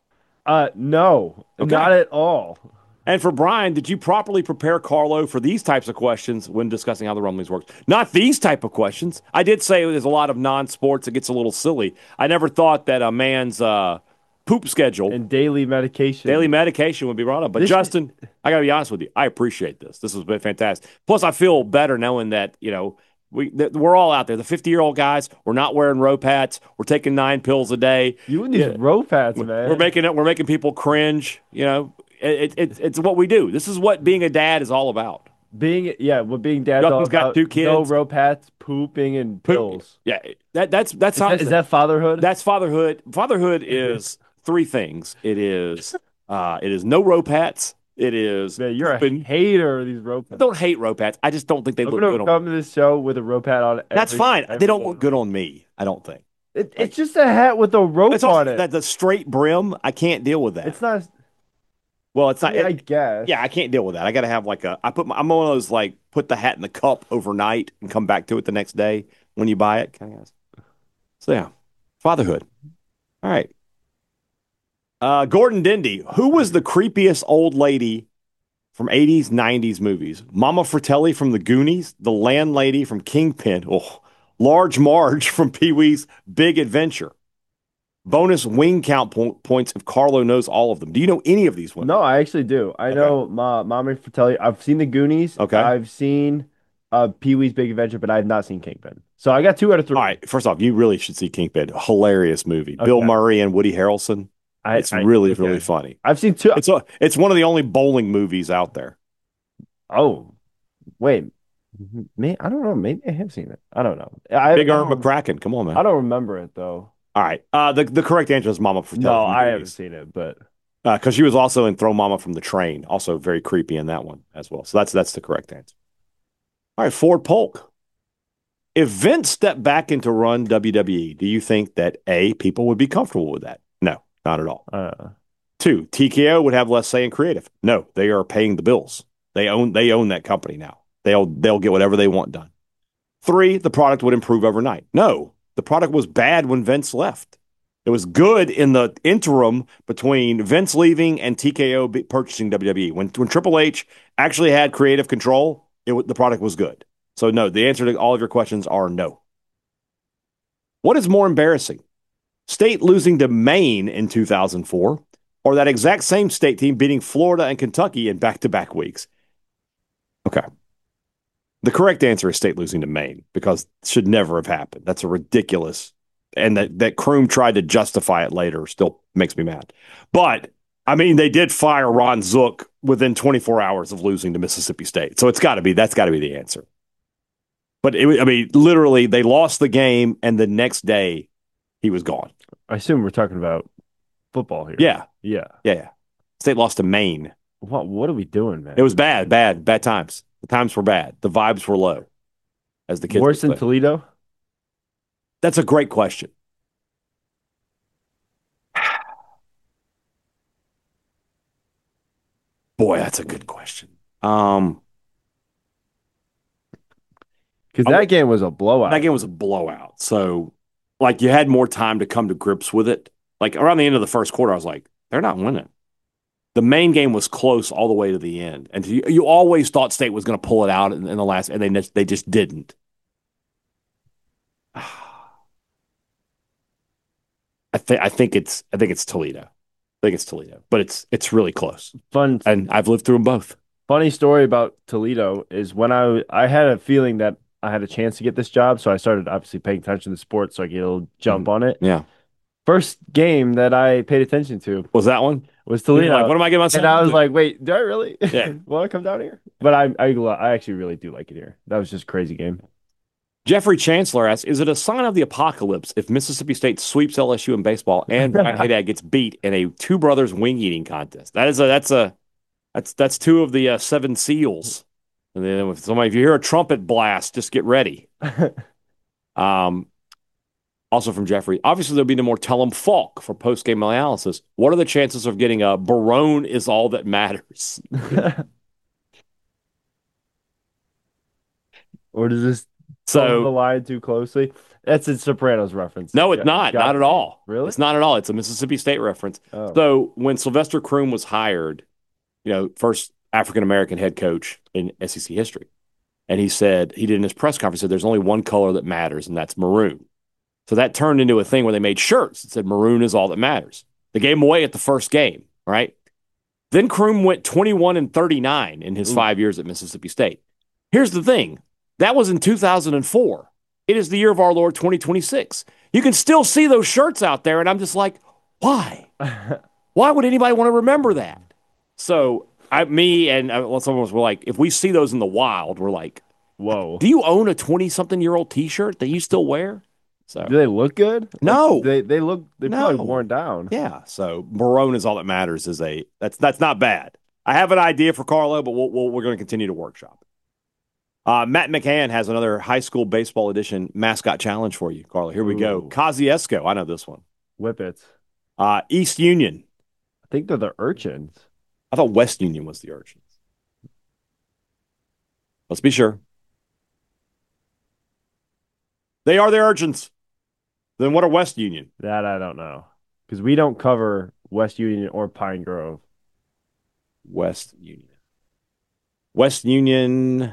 [SPEAKER 3] No,
[SPEAKER 2] okay.
[SPEAKER 3] Not at all.
[SPEAKER 2] And for Brian, did you properly prepare Carlo for these types of questions when discussing how the rumblings works? Not these type of questions. I did say there's a lot of non-sports. It gets a little silly. I never thought that a man's poop schedule
[SPEAKER 3] and daily medication
[SPEAKER 2] would be brought up. But Justin, I got to be honest with you. I appreciate this. This has been fantastic. Plus, I feel better knowing that, we're all out there. The 50-year-old guys, we're not wearing rope hats. We're taking 9 pills a day.
[SPEAKER 3] You and these rope hats, man.
[SPEAKER 2] We're making people cringe. It's what we do. This is what being a dad is all about.
[SPEAKER 3] Being dad.
[SPEAKER 2] Justin's got 2 kids.
[SPEAKER 3] No rope hats, pooping, and pills.
[SPEAKER 2] Yeah, that's how.
[SPEAKER 3] Is that fatherhood?
[SPEAKER 2] That's fatherhood. Fatherhood is 3 things. It is no rope hats. It is.
[SPEAKER 3] Man, you're a hater of these rope hats.
[SPEAKER 2] I don't hate rope hats. I just don't think they look good on.
[SPEAKER 3] Come to this show with a rope hat on.
[SPEAKER 2] That's fine. They don't look good on me. I don't think.
[SPEAKER 3] It's just a hat with a rope on it.
[SPEAKER 2] That the straight brim. I can't deal with that.
[SPEAKER 3] It's not.
[SPEAKER 2] Well, it's not.
[SPEAKER 3] I guess.
[SPEAKER 2] Yeah, I can't deal with that. I got to have I'm one of those put the hat in the cup overnight and come back to it the next day when you buy it. Kind of guys. So yeah, fatherhood. All right. Gordon Dindy, who was the creepiest old lady from 80s, 90s movies? Mama Fratelli from The Goonies, the landlady from Kingpin, Large Marge from Pee-wee's Big Adventure. Bonus wing count points if Carlo knows all of them. Do you know any of these women?
[SPEAKER 3] No, I actually do. I know Mama Fratelli. I've seen The Goonies.
[SPEAKER 2] Okay.
[SPEAKER 3] I've seen Pee-wee's Big Adventure, but I have not seen Kingpin. So I got 2 out of 3.
[SPEAKER 2] All right. First off, you really should see Kingpin. Hilarious movie. Okay. Bill Murray and Woody Harrelson. It's really
[SPEAKER 3] okay.
[SPEAKER 2] funny.
[SPEAKER 3] I've seen two.
[SPEAKER 2] It's one of the only bowling movies out there.
[SPEAKER 3] Oh, wait. I don't know. Maybe I have seen it. I don't know.
[SPEAKER 2] Big Ern McCracken. Come on, man.
[SPEAKER 3] I don't remember it though.
[SPEAKER 2] All right. The correct answer is Mama Fratelli.
[SPEAKER 3] No, I haven't seen it, but
[SPEAKER 2] because she was also in Throw Mama from the Train. Also very creepy in that one as well. So that's the correct answer. All right, Ford Polk. If Vince stepped back into run WWE, do you think that A, people would be comfortable with that? No, not at all. 2, TKO would have less say in creative. No, they are paying the bills. They own that company now. They'll get whatever they want done. 3, the product would improve overnight. No, the product was bad when Vince left. It was good in the interim between Vince leaving and TKO purchasing WWE. When Triple H actually had creative control, the product was good. So no, the answer to all of your questions are no. What is more embarrassing? State losing to Maine in 2004 or that exact same state team beating Florida and Kentucky in back-to-back weeks? Okay. The correct answer is State losing to Maine because it should never have happened. That's a ridiculous. And that Kroom tried to justify it later still makes me mad. But, I mean, they did fire Ron Zook within 24 hours of losing to Mississippi State. So that's got to be the answer. But, literally, they lost the game, and the next day, he was gone.
[SPEAKER 3] I assume we're talking about football here.
[SPEAKER 2] Yeah. State lost to Maine.
[SPEAKER 3] What are we doing, man?
[SPEAKER 2] It was bad times. The times were bad. The vibes were low. As the kids
[SPEAKER 3] worse than Toledo?
[SPEAKER 2] That's a great question. Boy, that's a good question.
[SPEAKER 3] Because that game was a blowout.
[SPEAKER 2] That game was a blowout. So, you had more time to come to grips with it. Around the end of the first quarter, I was like, they're not winning. The main game was close all the way to the end. And you always thought State was going to pull it out in the last, and they just didn't. I think it's Toledo. But it's really close.
[SPEAKER 3] Fun,
[SPEAKER 2] and I've lived through them both.
[SPEAKER 3] Funny story about Toledo is when I had a feeling that I had a chance to get this job, so I started obviously paying attention to sports, so I get a little jump on it.
[SPEAKER 2] Yeah.
[SPEAKER 3] First game that I paid attention to
[SPEAKER 2] was that one.
[SPEAKER 3] Was Toledo.
[SPEAKER 2] Like, what am I getting myself?
[SPEAKER 3] And I was like, wait, do I really
[SPEAKER 2] want
[SPEAKER 3] to come down here? But I actually really do like it here. That was just a crazy game.
[SPEAKER 2] Jeffrey Chancellor asks, is it a sign of the apocalypse if Mississippi State sweeps LSU in baseball and Brian Haydad gets beat in a two brothers wing eating contest? That's two of the 7 seals. And then if you hear a trumpet blast, just get ready. Also from Jeffrey, obviously there'll be no more Tellum Falk for post-game analysis. What are the chances of getting a Barone is all that matters?
[SPEAKER 3] Or does this follow the line too closely? That's a Sopranos reference.
[SPEAKER 2] No, it's not. Not at all.
[SPEAKER 3] Really?
[SPEAKER 2] It's not at all. It's a Mississippi State reference. Oh. So when Sylvester Croom was hired, first African-American head coach in SEC history, and he said, he did in his press conference, said there's only one color that matters, and that's maroon. So that turned into a thing where they made shirts that said maroon is all that matters. They gave him away at the first game, right? Then Croom went 21-39 in his 5 years at Mississippi State. Here's the thing. That was in 2004. It is the year of our Lord 2026. You can still see those shirts out there, and I'm just like, why? Why would anybody want to remember that? So some of us were like, if we see those in the wild, we're like, whoa. Do you own a 20-something-year-old T-shirt that you still wear? So
[SPEAKER 3] do they look good?
[SPEAKER 2] No.
[SPEAKER 3] They probably worn down.
[SPEAKER 2] Yeah. So Barone is all that matters that's not bad. I have an idea for Carlo, but we're going to continue to workshop. Matt McCann has another high school baseball edition mascot challenge for you, Carlo. Here we go. Kosciuszko. I know this one.
[SPEAKER 3] Whippets.
[SPEAKER 2] East Union.
[SPEAKER 3] I think they're the Urchins.
[SPEAKER 2] I thought West Union was the Urchins. Let's be sure. They are the Urchins. Then what are West Union?
[SPEAKER 3] That I don't know. Because we don't cover West Union or Pine Grove.
[SPEAKER 2] West Union. West Union.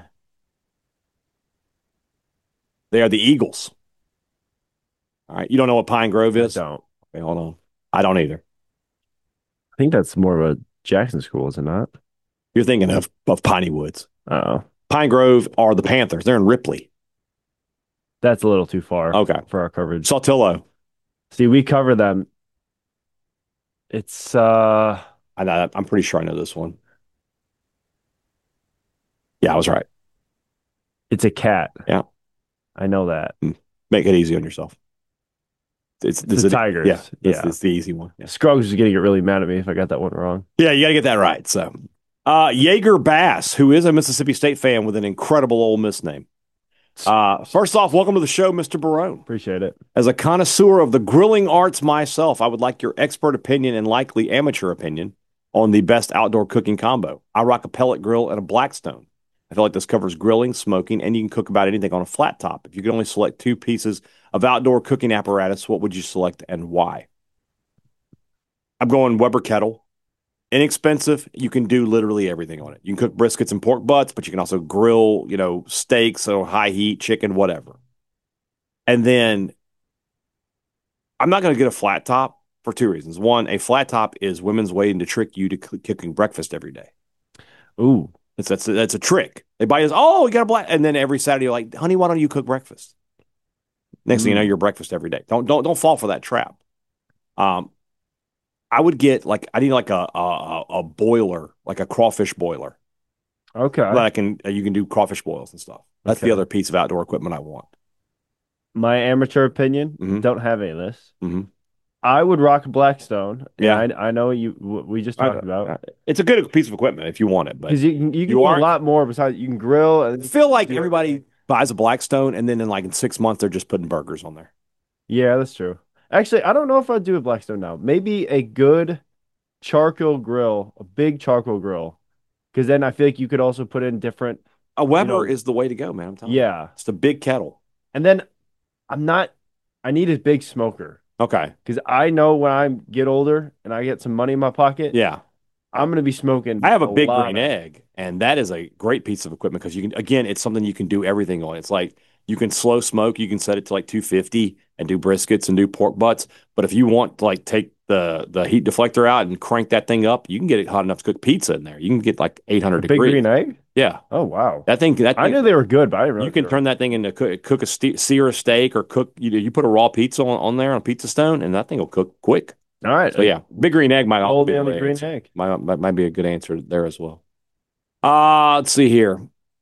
[SPEAKER 2] They are the Eagles. All right. You don't know what Pine Grove is?
[SPEAKER 3] I don't.
[SPEAKER 2] Okay, hold on. I don't either.
[SPEAKER 3] I think that's more of a Jackson school, is it not?
[SPEAKER 2] You're thinking of Piney Woods.
[SPEAKER 3] Oh.
[SPEAKER 2] Pine Grove are the Panthers. They're in Ripley.
[SPEAKER 3] That's a little too far
[SPEAKER 2] for
[SPEAKER 3] our coverage.
[SPEAKER 2] Saltillo.
[SPEAKER 3] See, we cover them It's
[SPEAKER 2] I'm pretty sure I know this one. Yeah, I was right.
[SPEAKER 3] it's a cat.
[SPEAKER 2] Yeah.
[SPEAKER 3] I know that.
[SPEAKER 2] Make it easy on yourself.
[SPEAKER 3] It's the
[SPEAKER 2] Yeah,
[SPEAKER 3] Tigers. Yeah.
[SPEAKER 2] it's the easy one. Yeah.
[SPEAKER 3] Scruggs is gonna get really mad at me if I got that one wrong.
[SPEAKER 2] Yeah, you got to get that right. So, Jaeger Bass, who is a Mississippi State fan with an incredible Ole Miss name. First off, welcome to the show, Mr. Barone.
[SPEAKER 3] Appreciate it.
[SPEAKER 2] As a connoisseur of the grilling arts myself, I would like your expert opinion and likely amateur opinion on the best outdoor cooking combo. I rock a pellet grill and a Blackstone. I feel like this covers grilling, smoking, and you can cook about anything on a flat top. If you could only select two pieces of outdoor cooking apparatus, what would you select and why? I'm going Weber kettle. Inexpensive. You can do literally everything on it. You can cook briskets and pork butts, but you can also grill, steaks or high heat, chicken, whatever. And then I'm not going to get a flat top for two reasons. One, a flat top is women's way to trick you to cooking breakfast every day.
[SPEAKER 3] Ooh.
[SPEAKER 2] That's a trick. They buy us, oh, you got a black, and then every Saturday you're like, honey, why don't you cook breakfast? Next thing you know, you're breakfast every day. Don't fall for that trap. I would get I need like a boiler, like a crawfish boiler.
[SPEAKER 3] Okay.
[SPEAKER 2] That you can do crawfish boils and stuff. That's the other piece of outdoor equipment I want.
[SPEAKER 3] My amateur opinion, don't have any of this.
[SPEAKER 2] Mm-hmm.
[SPEAKER 3] I would rock a Blackstone.
[SPEAKER 2] Yeah,
[SPEAKER 3] I know we just talked about.
[SPEAKER 2] It's a good piece of equipment if you want it, but
[SPEAKER 3] because you can do a lot more besides you can grill. And
[SPEAKER 2] I feel like everybody buys a Blackstone and then in 6 months they're just putting burgers on there.
[SPEAKER 3] Yeah, that's true. Actually, I don't know if I'd do a Blackstone now. Maybe a good charcoal grill, a big charcoal grill, because then I feel like you could also put in different.
[SPEAKER 2] A Weber is the way to go, man. I'm telling you. It's the big kettle.
[SPEAKER 3] And then I need a big smoker.
[SPEAKER 2] Okay.
[SPEAKER 3] Because I know when I get older and I get some money in my pocket, I'm going to be smoking.
[SPEAKER 2] I have a big green egg, and that is a great piece of equipment because it's something you can do everything on. It's like you can slow smoke, you can set it to 250 and do briskets and do pork butts. But if you want to take the heat deflector out and crank that thing up, you can get it hot enough to cook pizza in there. You can get 800 degrees.
[SPEAKER 3] Big green egg?
[SPEAKER 2] Yeah.
[SPEAKER 3] Oh, wow.
[SPEAKER 2] That thing,
[SPEAKER 3] I knew they were good, but I didn't really.
[SPEAKER 2] You can turn that thing into cook sear a steak or cook. You put a raw pizza on there on a pizza stone, and that thing will cook quick.
[SPEAKER 3] All right.
[SPEAKER 2] So yeah, big green egg might also be
[SPEAKER 3] on the green egg.
[SPEAKER 2] Might be a good answer there as well. Let's see here.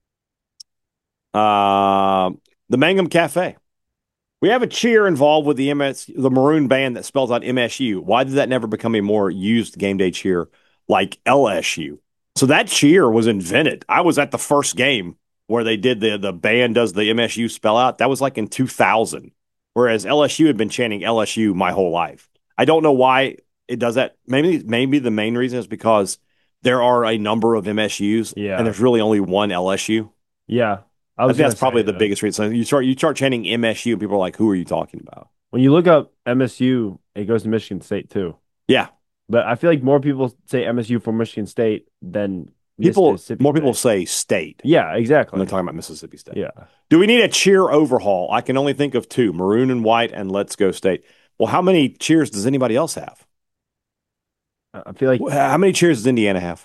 [SPEAKER 2] The Mangum Cafe. We have a cheer involved with the maroon band that spells out MSU. Why did that never become a more used game day cheer like LSU? So that cheer was invented. I was at the first game where they did the band does the MSU spell out. That was in 2000, whereas LSU had been chanting LSU my whole life. I don't know why it does that. Maybe the main reason is because there are a number of MSUs, and there's really only one LSU.
[SPEAKER 3] Yeah,
[SPEAKER 2] I think that's probably the biggest reason. So you start chanting MSU, and people are like, "Who are you talking about?"
[SPEAKER 3] When you look up MSU, it goes to Michigan State too.
[SPEAKER 2] Yeah,
[SPEAKER 3] but I feel like more people say MSU for Michigan State than
[SPEAKER 2] more people say state.
[SPEAKER 3] Yeah, exactly.
[SPEAKER 2] When they're talking about Mississippi State.
[SPEAKER 3] Yeah.
[SPEAKER 2] Do we need a cheer overhaul? I can only think of two: maroon and white, and Let's Go State. Well, how many cheers does anybody else have?
[SPEAKER 3] I feel like
[SPEAKER 2] how many cheers does Indiana have?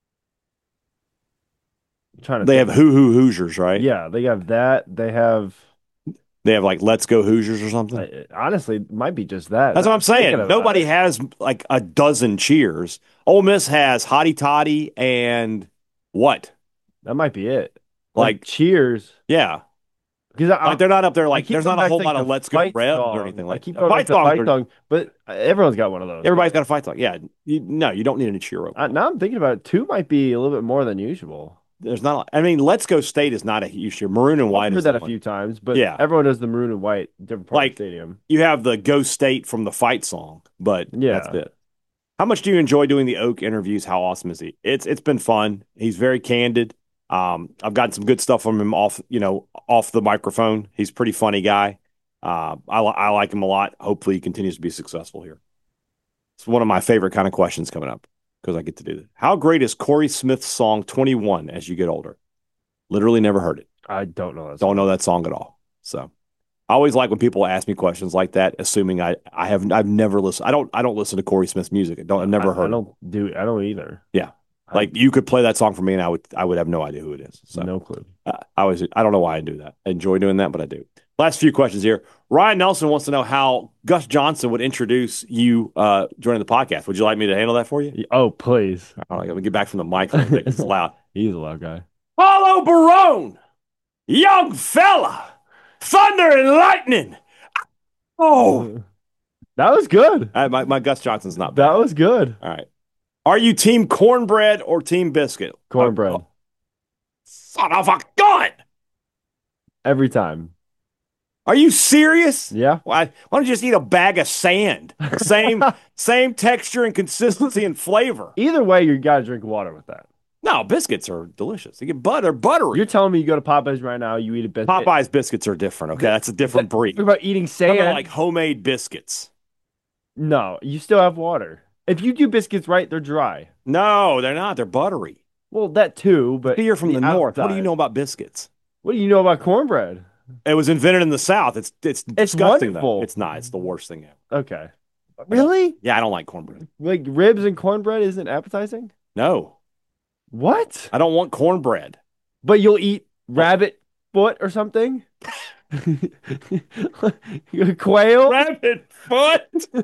[SPEAKER 2] They have Hoosiers, right?
[SPEAKER 3] Yeah, they have that. They have
[SPEAKER 2] Let's Go Hoosiers or something.
[SPEAKER 3] Honestly, it might be just that.
[SPEAKER 2] That's what I'm saying. Nobody has a dozen cheers. Ole Miss has Hotty Toddy and what?
[SPEAKER 3] That might be it.
[SPEAKER 2] Cheers. Yeah.
[SPEAKER 3] Because
[SPEAKER 2] they're not up there there's not a whole lot of Let's Go Rebs or anything like that.
[SPEAKER 3] Fight song, but everyone's got one of those.
[SPEAKER 2] Everybody's got a fight song. Yeah. You don't need any cheer over.
[SPEAKER 3] Now I'm thinking about it. Two might be a little bit more than usual.
[SPEAKER 2] There's not. Let's Go State is not a huge cheer. Maroon and white.
[SPEAKER 3] I've heard that a few times, but everyone does the maroon and white different part of the stadium.
[SPEAKER 2] You have the Go State from the fight song, but that's it. How much do you enjoy doing the Oak interviews? How awesome is he? It's been fun. He's very candid. I've gotten some good stuff from him off the microphone. He's a pretty funny guy. I like him a lot. Hopefully, he continues to be successful here. It's one of my favorite kind of questions coming up because I get to do this. How great is Corey Smith's song 21 as you get older? Literally never heard it.
[SPEAKER 3] I don't know that
[SPEAKER 2] song. Don't know that song at all. So I always like when people ask me questions like that, assuming I've never listened. I don't listen to Corey Smith's music. I've never heard.
[SPEAKER 3] I don't either.
[SPEAKER 2] Yeah. You could play that song for me and I would have no idea who it is. So
[SPEAKER 3] no clue.
[SPEAKER 2] I don't know why I do that. I enjoy doing that, but I do. Last few questions here. Ryan Nelson wants to know how Gus Johnson would introduce you joining the podcast. Would you like me to handle that for you?
[SPEAKER 3] Oh, please.
[SPEAKER 2] All right, let me get back from the mic a little bit 'cause it's loud.
[SPEAKER 3] He's a loud guy.
[SPEAKER 2] Paulo Barone, young fella, thunder and lightning. Oh,
[SPEAKER 3] That was good.
[SPEAKER 2] my Gus Johnson's not bad.
[SPEAKER 3] That was good.
[SPEAKER 2] All right. Are you team cornbread or team biscuit?
[SPEAKER 3] Cornbread.
[SPEAKER 2] Son of a gun.
[SPEAKER 3] Every time.
[SPEAKER 2] Are you serious?
[SPEAKER 3] Yeah.
[SPEAKER 2] Why don't you just eat a bag of sand? Same texture and consistency and flavor.
[SPEAKER 3] Either way, you got to drink water with that.
[SPEAKER 2] No, biscuits are delicious. They get butter, buttery.
[SPEAKER 3] You're telling me you go to Popeyes right now, you eat a biscuit.
[SPEAKER 2] Popeyes biscuits are different. Okay, that's a different breed.
[SPEAKER 3] What about eating
[SPEAKER 2] Something
[SPEAKER 3] sand?
[SPEAKER 2] like homemade biscuits.
[SPEAKER 3] No, you still have water. If you do biscuits right, they're dry.
[SPEAKER 2] No, they're not. They're buttery.
[SPEAKER 3] Well, that too, but
[SPEAKER 2] You're from the north. What do you
[SPEAKER 3] outside.
[SPEAKER 2] know about biscuits?
[SPEAKER 3] What do you know about cornbread?
[SPEAKER 2] It was invented in the South. It's disgusting
[SPEAKER 3] wonderful.
[SPEAKER 2] though. It's not. It's the worst thing ever.
[SPEAKER 3] Okay. Really?
[SPEAKER 2] Yeah, I don't like cornbread.
[SPEAKER 3] Like ribs and cornbread isn't appetizing?
[SPEAKER 2] No,
[SPEAKER 3] What?
[SPEAKER 2] I don't want cornbread.
[SPEAKER 3] But you'll eat rabbit foot or something? Quail?
[SPEAKER 2] Rabbit foot.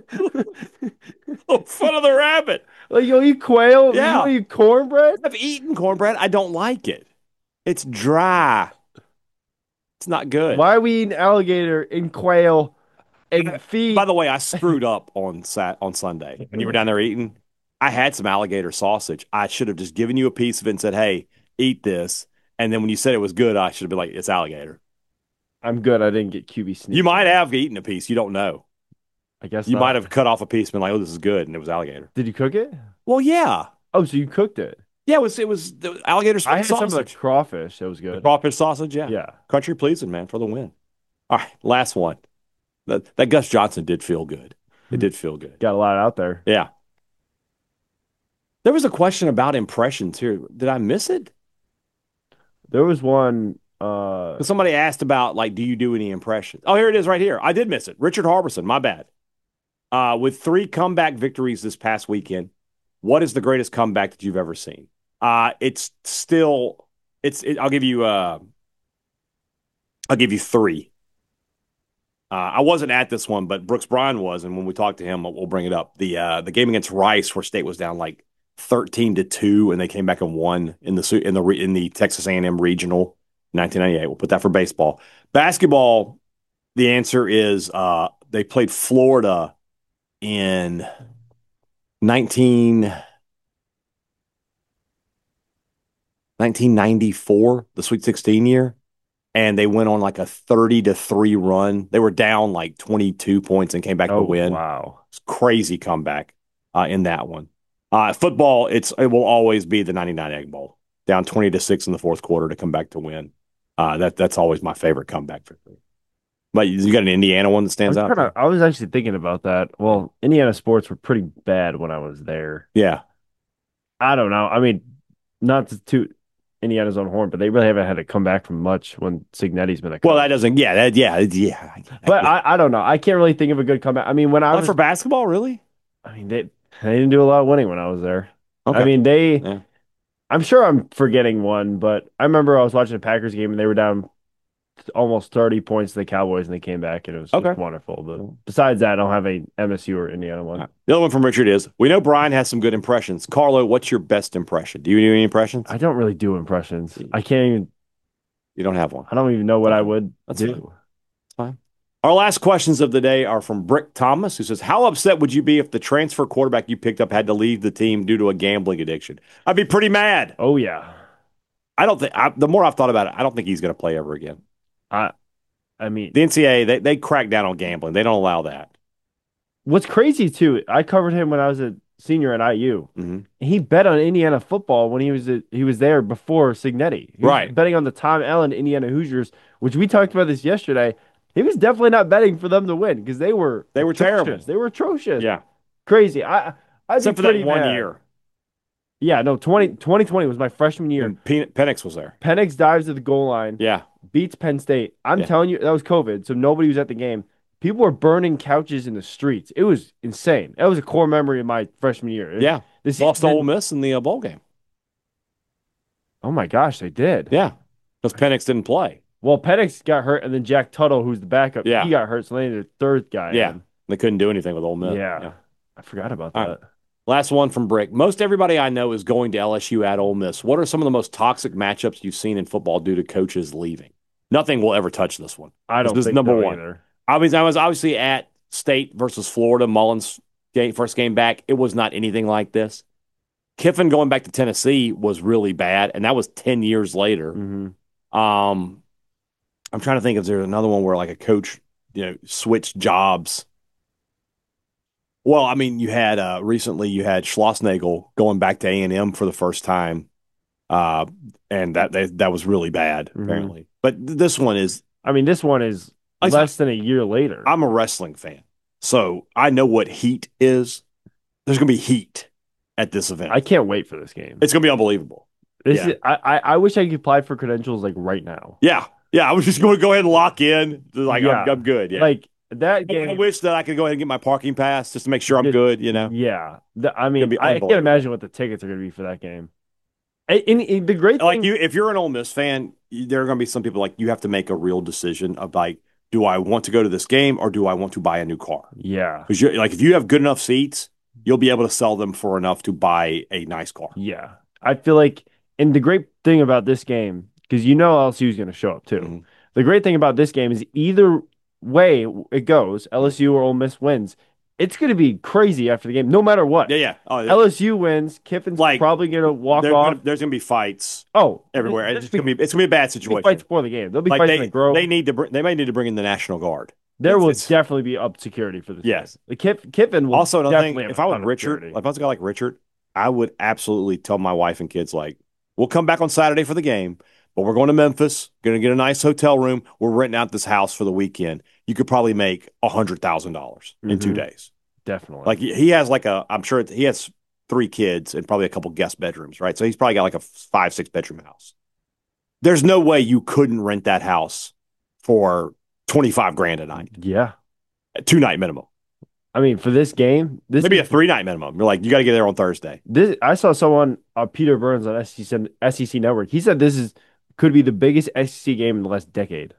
[SPEAKER 2] The foot of the rabbit.
[SPEAKER 3] Like you'll eat quail?
[SPEAKER 2] Yeah.
[SPEAKER 3] You'll eat cornbread?
[SPEAKER 2] I've eaten cornbread. I don't like it. It's dry. It's not good.
[SPEAKER 3] Why are we eating alligator and quail and feed?
[SPEAKER 2] By the way, I screwed up on Sunday when you were down there eating. I had some alligator sausage. I should have just given you a piece of it and said, "Hey, eat this." And then when you said it was good, I should have been like, "It's alligator."
[SPEAKER 3] I'm good. I didn't get QB sneak.
[SPEAKER 2] You might have eaten a pice. You don't know.
[SPEAKER 3] I guess
[SPEAKER 2] You
[SPEAKER 3] not.
[SPEAKER 2] might have cut off a piece and been like, "Oh, this is good," and it was alligator.
[SPEAKER 3] Did you cook it?
[SPEAKER 2] Well, yeah,
[SPEAKER 3] Oh, so you cooked it.
[SPEAKER 2] yeah. It was the alligator
[SPEAKER 3] I had some of the
[SPEAKER 2] sausage.
[SPEAKER 3] crawfish. That was
[SPEAKER 2] The
[SPEAKER 3] good.
[SPEAKER 2] crawfish sausage. Yeah,
[SPEAKER 3] Yeah.
[SPEAKER 2] country pleasing, man, for the win. All right, last one. That Gus Johnson did feel good. It did feel good.
[SPEAKER 3] Got a lot out there.
[SPEAKER 2] Yeah. There was a question about impressions here. Did I miss it?
[SPEAKER 3] There was one.
[SPEAKER 2] 'Cause somebody asked about, like, do you do any impressions? Oh, here it is right here. I did miss it. Richard Harbison, my bad. With 3 comeback victories this past weekend, what is the greatest comeback that you've ever seen? It's still, I'll give you 3. I wasn't at this one, but Brooks Bryan was, and when we talked to him, we'll bring it up. The game against Rice, where State was down like 13-2, and they came back and won in the Texas A&M regional, 1998. We'll put that for baseball. Basketball, the answer is they played Florida in 1994, the Sweet 16 year, and they went on like a 30-3 run. They were down like 22 points and came back to win.
[SPEAKER 3] Wow.
[SPEAKER 2] It's a crazy comeback in that one. Football, it will always be the 99 Egg Bowl, down 20-6 in the fourth quarter to come back to win. That's always my favorite comeback victory. But you got an Indiana one that stands out?
[SPEAKER 3] I was actually thinking about that. Well, Indiana sports were pretty bad when I was there.
[SPEAKER 2] Yeah.
[SPEAKER 3] I don't know. I mean, not to toot Indiana's own horn, but they really haven't had to come back from much when Signetti's been a
[SPEAKER 2] Well, that doesn't. Yeah.
[SPEAKER 3] But I don't know. I can't really think of a good comeback. I mean, when I
[SPEAKER 2] Not
[SPEAKER 3] was
[SPEAKER 2] for basketball, really?
[SPEAKER 3] I mean, they didn't do a lot of winning when I was there.
[SPEAKER 2] Okay.
[SPEAKER 3] I mean,
[SPEAKER 2] Yeah.
[SPEAKER 3] I'm sure I'm forgetting one, but I remember I was watching a Packers game and they were down almost 30 points to the Cowboys and they came back and it was just
[SPEAKER 2] Okay.
[SPEAKER 3] wonderful. But besides that, I don't have a MSU or Indiana one.
[SPEAKER 2] The other one from Richard is, we know Brian has some good impressions. Carlo, what's your best impression? Do you do any impressions?
[SPEAKER 3] I don't really do impressions. I can't even,
[SPEAKER 2] You don't have one.
[SPEAKER 3] I don't even know what I would
[SPEAKER 2] That's
[SPEAKER 3] do.
[SPEAKER 2] fine. It's fine. Our last questions of the day are from Brick Thomas, who says, how upset would you be if the transfer quarterback you picked up had to leave the team due to a gambling addiction? I'd be pretty mad.
[SPEAKER 3] Oh, yeah.
[SPEAKER 2] I don't think, the more I've thought about it, I don't think he's going to play ever again.
[SPEAKER 3] I mean,
[SPEAKER 2] The NCAA, they crack down on gambling. They don't allow that.
[SPEAKER 3] what's crazy too, I covered him when I was a senior at IU.
[SPEAKER 2] Mm-hmm.
[SPEAKER 3] He bet on Indiana football when he was there before Signetti. He was
[SPEAKER 2] Right.
[SPEAKER 3] betting on the Tom Allen Indiana Hoosiers, which we talked about this yesterday. He was definitely not betting for them to win because they were
[SPEAKER 2] terrible.
[SPEAKER 3] atrocious. They were atrocious.
[SPEAKER 2] Yeah.
[SPEAKER 3] Crazy. I'd
[SPEAKER 2] Except
[SPEAKER 3] be
[SPEAKER 2] for that
[SPEAKER 3] pretty
[SPEAKER 2] one
[SPEAKER 3] mad.
[SPEAKER 2] year.
[SPEAKER 3] Yeah, no, 2020 was my freshman year.
[SPEAKER 2] And Penix was there.
[SPEAKER 3] Penix dives to the goal line,
[SPEAKER 2] Yeah.
[SPEAKER 3] beats Penn State. I'm
[SPEAKER 2] Yeah.
[SPEAKER 3] telling you, that was COVID, so nobody was at the game. People were burning couches in the streets. It was insane. That was a core memory of my freshman year.
[SPEAKER 2] Yeah.
[SPEAKER 3] This
[SPEAKER 2] Lost to
[SPEAKER 3] season-
[SPEAKER 2] Ole Miss in the bowl game.
[SPEAKER 3] Oh my gosh, they did.
[SPEAKER 2] Yeah. Because Penix didn't play.
[SPEAKER 3] Well, Penix got hurt, and then Jack Tuttle, who's the backup,
[SPEAKER 2] Yeah.
[SPEAKER 3] he got hurt, so they needed a third guy.
[SPEAKER 2] Yeah.
[SPEAKER 3] in.
[SPEAKER 2] They couldn't do anything with Ole Miss.
[SPEAKER 3] Yeah. I forgot about
[SPEAKER 2] All
[SPEAKER 3] that.
[SPEAKER 2] right. Last one from Brick. Most everybody I know is going to LSU at Ole Miss. What are some of the most toxic matchups you've seen in football due to coaches leaving? Nothing will ever touch this one.
[SPEAKER 3] I don't
[SPEAKER 2] This is
[SPEAKER 3] think
[SPEAKER 2] number
[SPEAKER 3] so
[SPEAKER 2] one.
[SPEAKER 3] either.
[SPEAKER 2] I was obviously at State versus Florida, Mullins first game back. It was not anything like this. Kiffin going back to Tennessee was really bad, and that was 10 years later.
[SPEAKER 3] Mm-hmm.
[SPEAKER 2] I'm trying to think if there's another one where like a coach, switched jobs. Well, I mean, you had recently you had Schlossnagel going back to A&M for the first time, and that was really bad apparently. But this one is.
[SPEAKER 3] I mean, this one is less than a year later.
[SPEAKER 2] I'm a wrestling fan, so I know what heat is. There's going to be heat at this event.
[SPEAKER 3] I can't wait for this game.
[SPEAKER 2] It's going to be unbelievable.
[SPEAKER 3] I wish I could apply for credentials like right now.
[SPEAKER 2] Yeah. I was just going to go ahead and lock in. Like I'm good. Yeah.
[SPEAKER 3] Like that game.
[SPEAKER 2] I wish that I could go ahead and get my parking pass just to make sure I'm good.
[SPEAKER 3] Yeah. I mean, I can't imagine what the tickets are going to be for that game. And the great thing,
[SPEAKER 2] if you're an Ole Miss fan, there are going to be some people like you have to make a real decision of like, do I want to go to this game or do I want to buy a new car?
[SPEAKER 3] Yeah.
[SPEAKER 2] Because if you have good enough seats, you'll be able to sell them for enough to buy a nice car.
[SPEAKER 3] Yeah. I feel like, and the great thing about this game, because LSU is going to show up too.
[SPEAKER 2] Mm-hmm.
[SPEAKER 3] The great thing about this game is either way it goes, LSU or Ole Miss wins, it's going to be crazy after the game, no matter what.
[SPEAKER 2] Yeah.
[SPEAKER 3] LSU wins. Kiffin's probably going to walk off.
[SPEAKER 2] There's going to be fights.
[SPEAKER 3] Everywhere.
[SPEAKER 2] It's going to be a bad situation.
[SPEAKER 3] Fights before the game. There'll be fights in the Grove.
[SPEAKER 2] They may need to bring in the National Guard.
[SPEAKER 3] There will definitely be up security for this.
[SPEAKER 2] Yes.
[SPEAKER 3] The Kiffin will
[SPEAKER 2] also
[SPEAKER 3] definitely
[SPEAKER 2] if I was Richard, if I was a guy like Richard, I would absolutely tell my wife and kids like, we'll come back on Saturday for the game, but we're going to Memphis, going to get a nice hotel room. We're renting out this house for the weekend. You could probably make $100,000 in 2 days.
[SPEAKER 3] Definitely.
[SPEAKER 2] Like he has I'm sure he has 3 kids and probably a couple guest bedrooms, right? So he's probably got like a 5-6 bedroom house. There's no way you couldn't rent that house for $25,000 a night.
[SPEAKER 3] Yeah.
[SPEAKER 2] A 2-night minimum.
[SPEAKER 3] I mean, for this game,
[SPEAKER 2] maybe a 3-night minimum. You're like, you got to get there on Thursday.
[SPEAKER 3] I saw someone, Peter Burns on SEC Network. He said this could be the biggest SEC game in the last decade.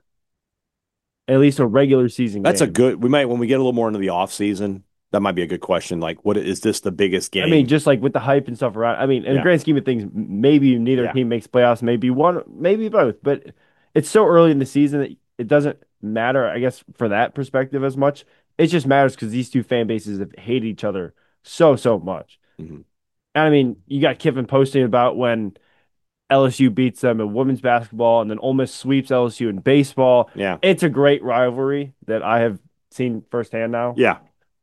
[SPEAKER 3] At least a regular season
[SPEAKER 2] That's
[SPEAKER 3] game.
[SPEAKER 2] when we get a little more into the off season, that might be a good question. Like, what is this the biggest game?
[SPEAKER 3] I mean, just like with the hype and stuff around. I mean, in the grand scheme of things, maybe neither team makes playoffs, maybe one, maybe both. But it's so early in the season that it doesn't matter, I guess, for that perspective as much. It just matters because these two fan bases have hated each other so much.
[SPEAKER 2] Mm-hmm.
[SPEAKER 3] And I mean, you got Kiffin posting about when LSU beats them in women's basketball, and then Ole Miss sweeps LSU in baseball.
[SPEAKER 2] Yeah,
[SPEAKER 3] it's a great rivalry that I have seen firsthand now.
[SPEAKER 2] Yeah,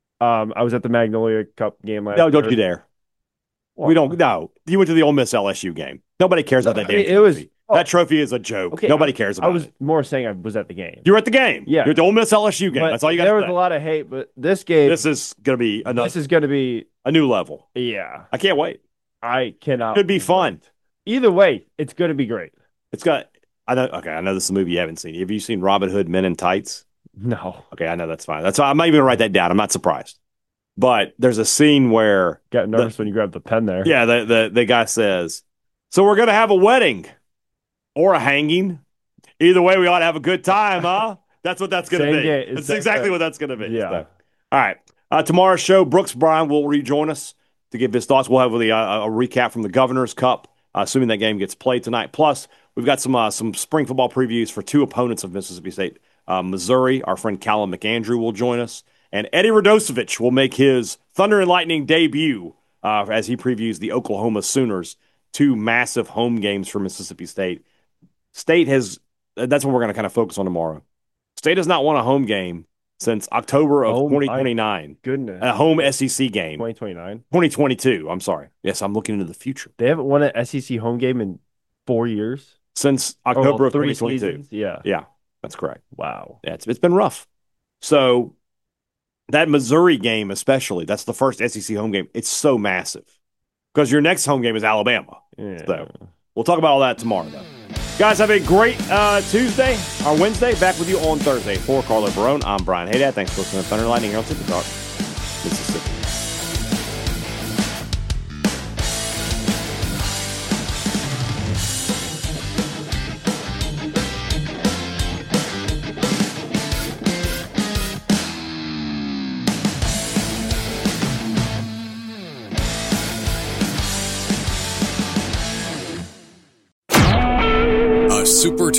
[SPEAKER 3] I was at the Magnolia Cup game last year.
[SPEAKER 2] No, don't you dare. Well, we don't. No, you went to the Ole Miss LSU game. Nobody cares about that damn trophy. That trophy is a joke. Okay, Nobody cares about it.
[SPEAKER 3] I was more saying I was at the game.
[SPEAKER 2] You were at the game.
[SPEAKER 3] Yeah.
[SPEAKER 2] You're at the Ole Miss LSU game. That's all you got to say.
[SPEAKER 3] There was a lot of hate, but this game.
[SPEAKER 2] This is going to be
[SPEAKER 3] a
[SPEAKER 2] new level.
[SPEAKER 3] Yeah.
[SPEAKER 2] I can't wait.
[SPEAKER 3] I cannot.
[SPEAKER 2] Could be fun.
[SPEAKER 3] Either way, it's going to be great.
[SPEAKER 2] I know this is a movie you haven't seen. Have you seen Robin Hood Men in Tights?
[SPEAKER 3] No.
[SPEAKER 2] Okay, I know that's fine. That's why I'm not even going to write that down. I'm not surprised. But there's a scene where
[SPEAKER 3] got nervous when you grabbed the pen there.
[SPEAKER 2] Yeah, the guy says, "So we're going to have a wedding or a hanging. Either way, we ought to have a good time, huh?" That's what that's going to be. That's exactly what that's going to be.
[SPEAKER 3] Yeah.
[SPEAKER 2] So, all right. Tomorrow's show, Brooks Bryan will rejoin us to give his thoughts. We'll have a recap from the Governor's Cup, assuming that game gets played tonight. Plus, we've got some spring football previews for 2 opponents of Mississippi State. Missouri, our friend Callum McAndrew will join us. And Eddie Radosevich will make his Thunder and Lightning debut as he previews the Oklahoma Sooners. 2 massive home games for Mississippi State. That's what we're going to kind of focus on tomorrow. State has not won a home game since October of 2029.
[SPEAKER 3] Goodness.
[SPEAKER 2] A home SEC game.
[SPEAKER 3] 2029?
[SPEAKER 2] 2022, I'm sorry. Yes, I'm looking into the future.
[SPEAKER 3] They haven't won an SEC home game in 4 years?
[SPEAKER 2] Since October of 2022.
[SPEAKER 3] Seasons? Yeah.
[SPEAKER 2] Yeah, that's correct.
[SPEAKER 3] Wow.
[SPEAKER 2] Yeah, it's been rough. So that Missouri game especially, that's the first SEC home game. It's so massive because your next home game is Alabama.
[SPEAKER 3] Yeah.
[SPEAKER 2] So we'll talk about all that tomorrow, though. Guys, have a great Tuesday or Wednesday. Back with you on Thursday. For Carlo Barone, I'm Brian Haydad. Thanks for listening to Thunder and Lightning here on Super Talk Mississippi.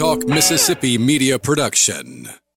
[SPEAKER 1] Talk Mississippi media production.